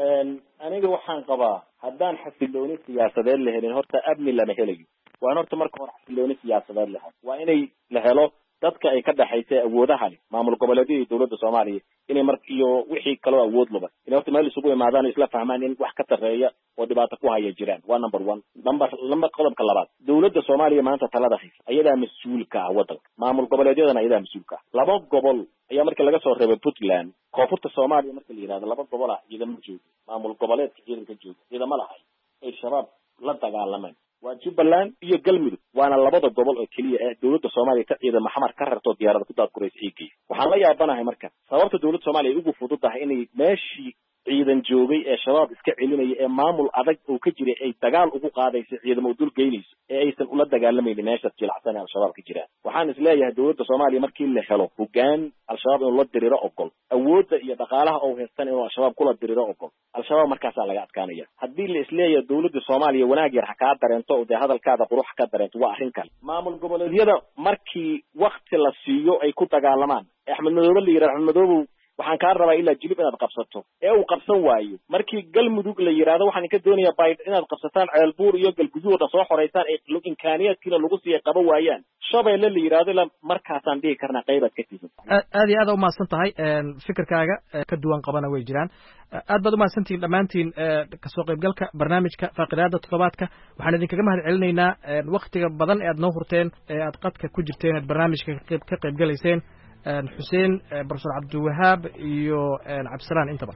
aniga waxaan qabaa haddaan xasilooni siyaasadeed la helin horta amni lama helayo waan horta marka hore xasilooni siyaasadeed lahay waa inay la helo dadka ay ka dhaxaysa awoodaha leh maamul goboleedyada iyo dawladda soomaaliya inay mar iyo wixii kaloo awood luba inay horta meel isugu imaadaan isla fahmaan in wax ka sarreeya oo dhibaato ku haya jiraan waa number one number number qodobka labaad dawladda soomaaliya maanta talada haysa ayadaa mas-uulka ah waddanka maamul goboleedyadana ayadaa mas-uulka ah laba gobol ayaa marka laga soo reebay puntland koonfurta soomaaliya marka la yihahdo laba gobol ah ciidamo jooga maamul goboleedka ciidanka jooga ciidamo lahay ay shabaab la dagaalamaan waa jubbaland iyo galmudug waana labada gobol oo keliya ee dawladda soomaaliya ka ciidamo xamar ka rarto diyaarada ku daadguraysa eegeysa waxaan la yaabanahay marka sababta dawladda soomaaliya ay ugu fududahay inay meeshii ciidan joogay ee shabaab iska celinaya ee maamul adag oo ka jiray ay dagaal ugu qaadayso ciidamo u dul geynayso ee aysan ula dagaalamaynin meeshaas jilacsan ee al-shabaab ka jiraan waxaan is leeyahay dawladda soomaaliya markii la helo hoggaan al-shabaab inuu la diriro ogol awoodda iyo dhaqaalaha oo haystan inuu al-shabaab kula diriro ogol al-shabaab markaasaa laga adkaanaya haddii la isleeyahay dawladda soomaaliya wanaag yar ha kaa dareento oo dee hadalkaada qurux ka dareento waa arrin kale maamul goboleedyada markii wakti la siiyo ay ku dagaalamaan ee axmed madoobe la yidhaha axmed madoobow waxaan kaa rabaa ilaa jilib inaad qabsato ee uu qabsan waayo markii galmudug la yidhaahdo waxaan ka doonayaa bayd inaad qabsataan ceelbuur iyo galguduud oo soo xoraysaan ee imkaaniyaadkiina lagu siiya qaba waayaan shabeelle la yidhaahdo ilaa markaasaan dhihi karnaa qaybaad ka tiisan aad iyo aad umahadsan tahay fikirkaaga ka duwan qabana way jiraan aad baad umahadsantihiin dhammaantiin kasoo qaybgalka barnaamijka faaqidaada toddobaadka waxaan idinkaga mahad celinaynaa waktiga badan ee aad noo hurteen ee aad qadka ku jirteen ead barnaamijka ka qaybgalayseen xuseen professor cabdiwahaab iyo cabdisalaan intaba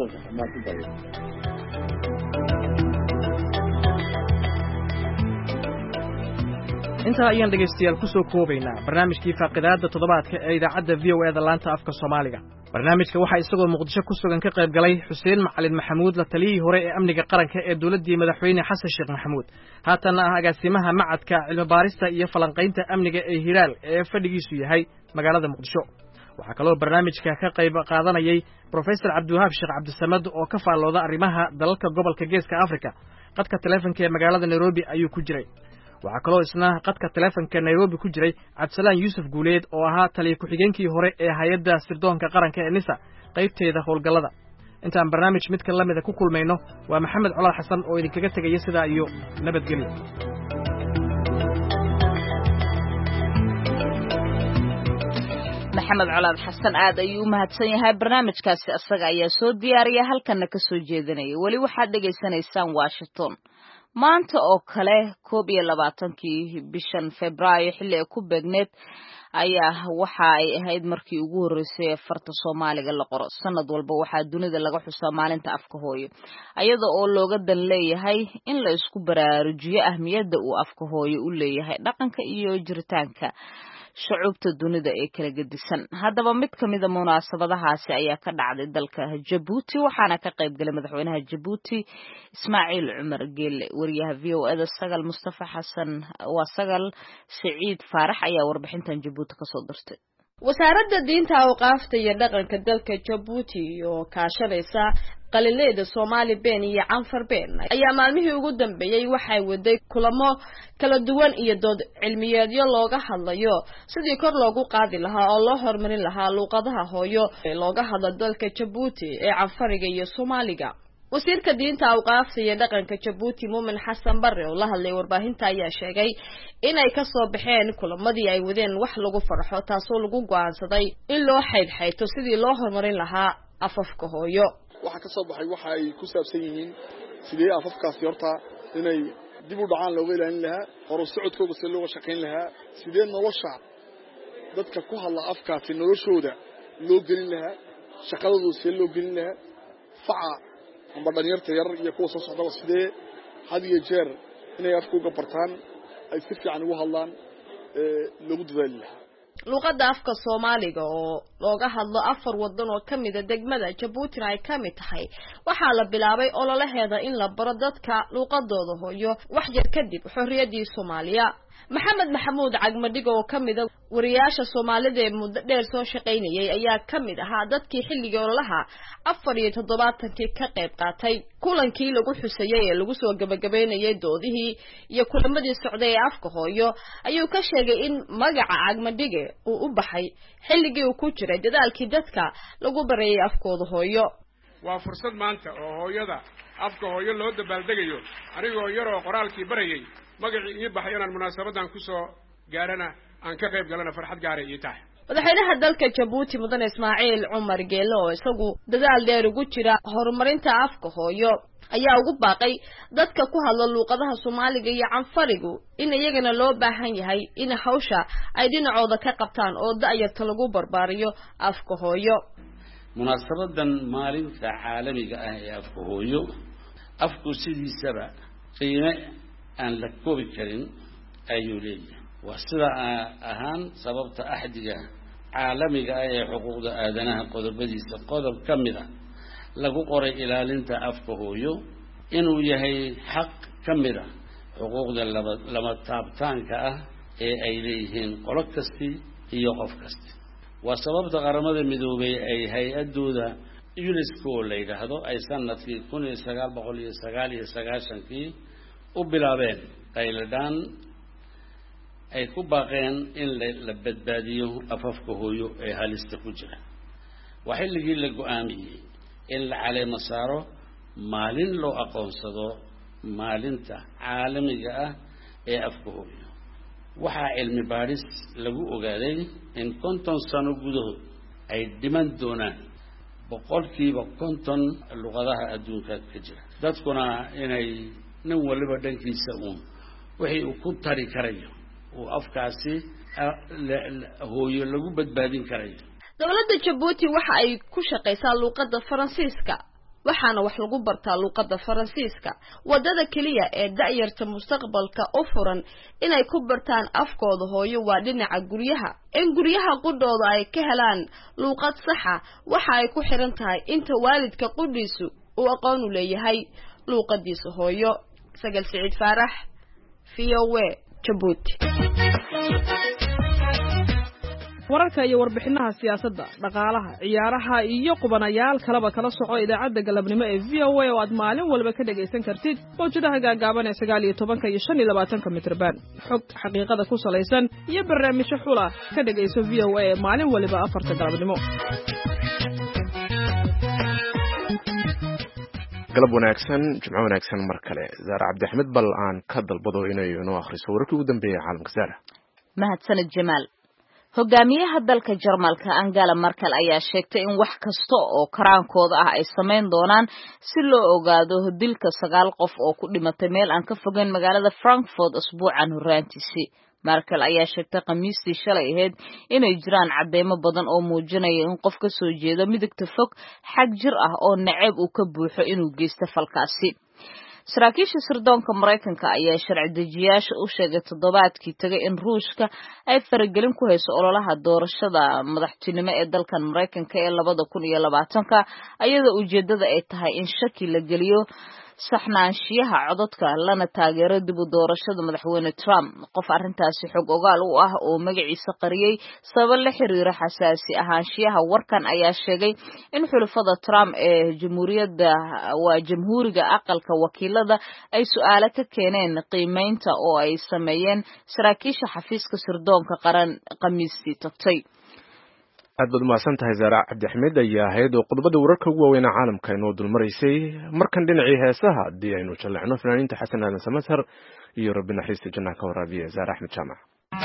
intaa ayaan dhegaystayaal ku soo koobaynaa barnaamijkii faaqidaadda toddobaadka ee idaacadda v o eda laanta afka soomaaliga barnaamijka waxaa isagoo muqdisho ku sugan ka qayb galay xuseen macalin maxamuud la taliyihii hore ee amniga qaranka ee dowladdii madaxweyne xasan sheekh maxamuud haatanna ah agaasimaha macadka cilmibaarista iyo falanqaynta amniga ee hiraal ee fadhigiisu yahay magaalada muqdisho waxaa kaloo barnaamijka ka qayb qaadanayay brofesor cabdiwahaab sheekh cabdisamad oo ka faallooda arrimaha dalalka gobolka geeska afrika qadka taleefanka ee magaalada nairobi ayuu ku jiray waxaa kaloo isna qadka taleefanka nairobi ku jiray cabdisalaan yuusuf guuleed oo ahaa taliya ku-xigeenkii hore ee hay-adda sirdoonka qaranka ee nisa qaybteeda howlgallada intaan barnaamij midka la mida ku kulmayno waa maxamed colaad xasan oo idinkaga tegaya sidaa iyo nabadgelyo maxamed colaad xasan aad ayuu u mahadsan yahay barnaamijkaasi asaga ayaa soo diyaariya halkanna ka soo jeedinaya weli waxaad dhegaysanaysaan washington maanta oo kale koob iyo labaatankii bishan febraayo xilli ay ku beegneed ayaa waxa ay ahayd markii ugu horreysay farta soomaaliga la qoro sanad walba waxaa dunida laga xusaa maalinta afka hooyo ayada oo looga dan leeyahay in la isku baraarujiyo ahmiyadda uu afka hooyo u leeyahay dhaqanka iyo jiritaanka shucuubta dunida ee kala gedisan haddaba mid ka mida munaasabadahaasi ayaa ka dhacday dalka Jabuuti waxaana ka qayb galay madaxweynaha Jabuuti Ismaaciil Cumar Geelle wariyaha V O A Sagal Mustafa Xasan waa Sagal Saciid Faarax ayaa warbixintan Jabuuti ka soo dirtay wasaaradda diinta awqaafta iyo dhaqanka dalka Jabuuti oo kaashanaysa qalileeda Soomaali been iyo Canfar been ayaa maalmihii ugu dambeeyay waxay waday kulamo kala duwan iyo dood cilmiyeedyo looga hadlayo sidii kor loogu qaadi lahaa oo loo horumarin lahaa luqadaha hooyo ee looga hadlo dalka Jabuuti ee Canfariga iyo Soomaaliga wasiirka diinta awqaafta iyo dhaqanka Jabuuti Muumin Xasan Barre oo la hadlay warbaahinta ayaa sheegay inay ka soo baxeen kulamadii ay wadeen wax lagu farxo taasoo lagu go'aansaday in loo xeydxayto sidii loo horumarin lahaa afafka hooyo waxa ka soo baxay waxa ay ku saabsan yihiin sidee afafkaasi horta inay dib u dhacaan looga ilaalin lahaa hor u socodkooda si looga shaqeyn lahaa sidee nolosha dadka ku hadla afkaasi noloshooda loo gelin lahaa shaqadooda si loo gelin lahaa faca amba dhalinyarta yar iyo kuwa soo socda sidee had iyo jeer inay afkooga bartaan ay si fiican ugu hadlaan ee lagu dadaali lahaa luqadda afka Soomaaliga oo looga hadlo afar wadan oo kamid ah degmada Jabuuti ay kamid tahay waxa la bilaabay ololaheeda in la baro dadka luqadooda hooyo wax yar kadib xorriyadii Soomaaliya maxamed maxamuud cagmadhigo oo kamid ah wariyaasha Soomaalida ee muddo dheer soo shaqeynayay ayaa kamid ahaa dadkii xilliga ololaha afar iyo toddobaatankii ka qayb qaatay kulankii lagu xusayay ee lagu soo gabagabeynayay doodihii iyo kulamadii socday ee afka hooyo ayuu ka sheegay in magaca cagmadhige uu u baxay xilligii uu ku jiray dadaalkii dadka lagu bareeyay afkooda hooyo waa fursad maanta oo hooyada afka hooyo loo dabaaldegayo anigoo yaroo qoraalkii barayay magacii ii baxay inaan munaasabadan ku soo gaarana aan ka qayb galana farxad gaar ah ii tahay madaxweynaha dalka Jabuuti mudane Ismaaciil Cumar Geelle oo isagu dadaal dheer ugu jira horumarinta afka hooyo ayaa ugu baaqay dadka ku hadla luqadaha Soomaaliga iyo Canfarigu in iyagana loo baahan yahay in hawsha ay dhinacooda ka qabtaan oo da'yarta lagu barbaariyo afka hooyo munaasabadan maalinta caalamiga ah ee afka hooyo afku sidiisaba qiime aan la koobi karin ayuu leeyahay waa sida ahaan sababta axdiga caalamiga ah ee xuquuqda aadanaha qodobadiisa qodob ka mid ah lagu qoray ilaalinta afka hooyo inuu yahay xaq ka mid ah xuquuqda lama taabtaanka ah ee ay leeyihiin qolo kasti iyo qof kasti waa sababta qaramada midoobay ay hay-adooda UNESCO la yiraahdo ay sanadkii kun iyo sagaal boqol iyo sagaal iyo sagaashankii u bilaabeen qayladaan ay ku baaqeen in la badbaadiyo afafka hooyo ee halista ku jira waa xilligii la go'aamiyey in la caleemo saaro maalin loo aqoonsado maalinta caalamiga ah ee afka hooyo waxaa cilmi baadhis lagu ogaaday in konton sano gudahood ay dhiman doonaan boqolkiiba konton luqadaha adduunka ka jira dadkuna inay nin waliba dhankiisa uun wixii uu ku tari karayo uu afkaasi hooyo lagu badbaadin karayo. dowladda Djibouti waxa ay ku shaqeysaa luqadda Faransiiska waxaana wax lagu bartaa luqadda Faransiiska wadada kaliya ee da'yarta mustaqbalka u furan inay ku bartaan afkooda hooyo waa dhinaca guryaha in guryaha qudooda ay ka helaan luqad sax ah waxa ay ku xiran tahay inta waalidka qudhiisu uu aqoon u leeyahay luqadiisa hooyo. Sagal Saciid Faarax V O A Djibouti. wararka iyo warbixinaha siyaasadda dhaqaalaha ciyaaraha iyo qubanayaal kalaba kala soco idaacadda galabnimo ee V O A oo aad maalin walba ka dhageysan kartid mowjadaha gaagaaban ee sagaal iyo tobanka iyo shan iyo labaatanka mitirban xog xaqiiqada ku salaysan iyo barnaamijyo xula ka dhageyso V O A ee maalin waliba afarta galabnimo. galab wanaagsan jimco wanaagsan mar kale Zaara Cabdi Axmed bal aan ka dalbado inay inoo akhriso wararkii ugu dambeeyay caalamka. Zaara mahadsanid Jamaal. hogaamiyaha dalka Jarmalka Angela Merkel ayaa sheegtay in wax kasta oo karaankooda ah ay sameyn doonaan si loo ogaado dilka sagaal qof oo ku dhimatay meel aan ka fogeyn magaalada Frankfurt usbuucan horaantiisii. Merkel ayaa sheegtay Khamiistii shalay ahayd inay jiraan cadeymo badan oo muujinaya in qof ka soo jeeda midigta fog xag jir ah oo nacab uu ka buuxo inuu geysto falkaasi. saraakiisha sirdoonka Mareykanka ayaa sharci dejiyaasha u sheegay toddobaadkii tagay in Ruushka ay faragelin ku hayso ololaha doorashada madaxtinimo ee dalkan Mareykanka ee labada kun iyo labaatanka ayada ujeedada ay tahay in shaki la geliyo saxnaanshiyaha codadka lana taageero dib u doorashada madaxweyne Trump. qof arintaasi xog ogaal u ah oo magaciisa qariyay sabab la xiriira xasaasi ahaanshiyaha warkan ayaa sheegay in xulafada Trump ee jamhuuriyadda waa jamhuuriga aqalka wakiilada ay su'aalo ka keeneen qiimeynta oo ay sameeyeen saraakiisha xafiiska sirdoonka qaran Khamiistii tagtay. aad baad umahadsan tahay Zaara Cabdi Axmed ayaa ahayd oo qodobada wararka ugu waaweyn caalamka inoo dulmaraysay. markan dhinacii heesaha haddii aynu jaleecno fanaaniinta Xasan Aadan Samatar iyo Rabbi naxariista jannaha ka waraabiye Zaara Axmed Jaamac.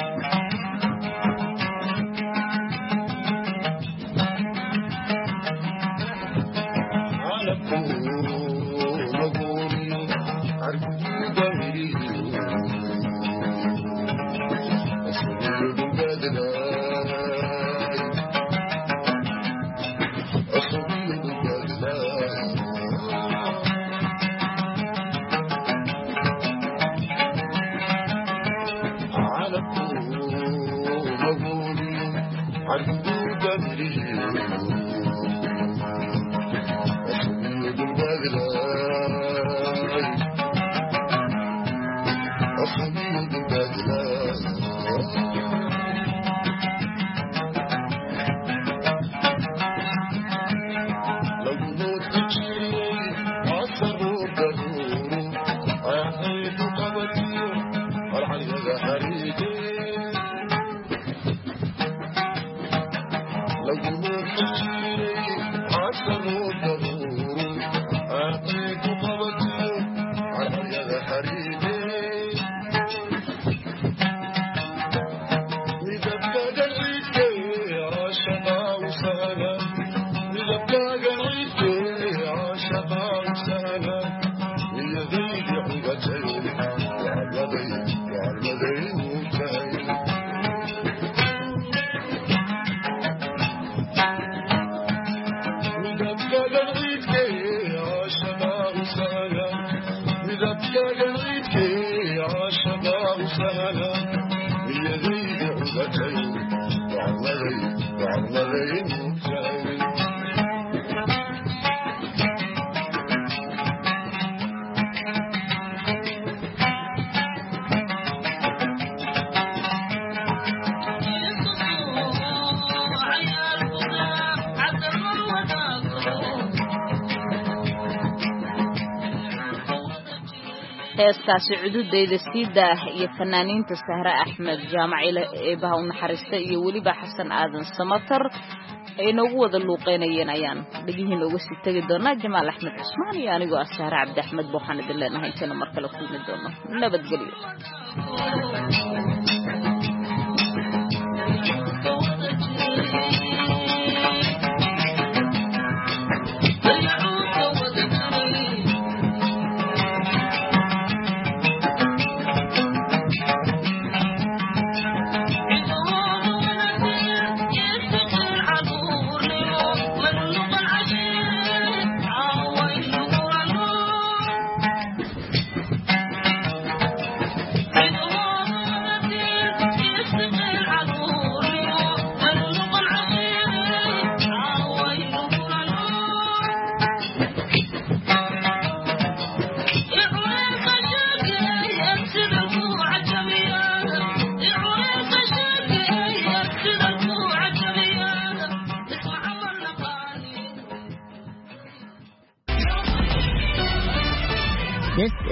heestaasi cududeyda siida iyo fanaaniinta Sahra Axmed Jaamac ee baha u naxariista iyo waliba Xasan Aadan Samatar ay noogu wada luuqeynayeen ayaan dhagihiin uga sii tagi doonaa. Jamaal Axmed Cusmaan iyo anigoo ah Sahra Cabdi Axmed waxaan idin leenahay intaan mar kale kulmi doono nabadgelyo.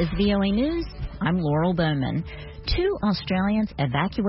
is V O A News. I'm Laurel Bowman. Two Australians evacuated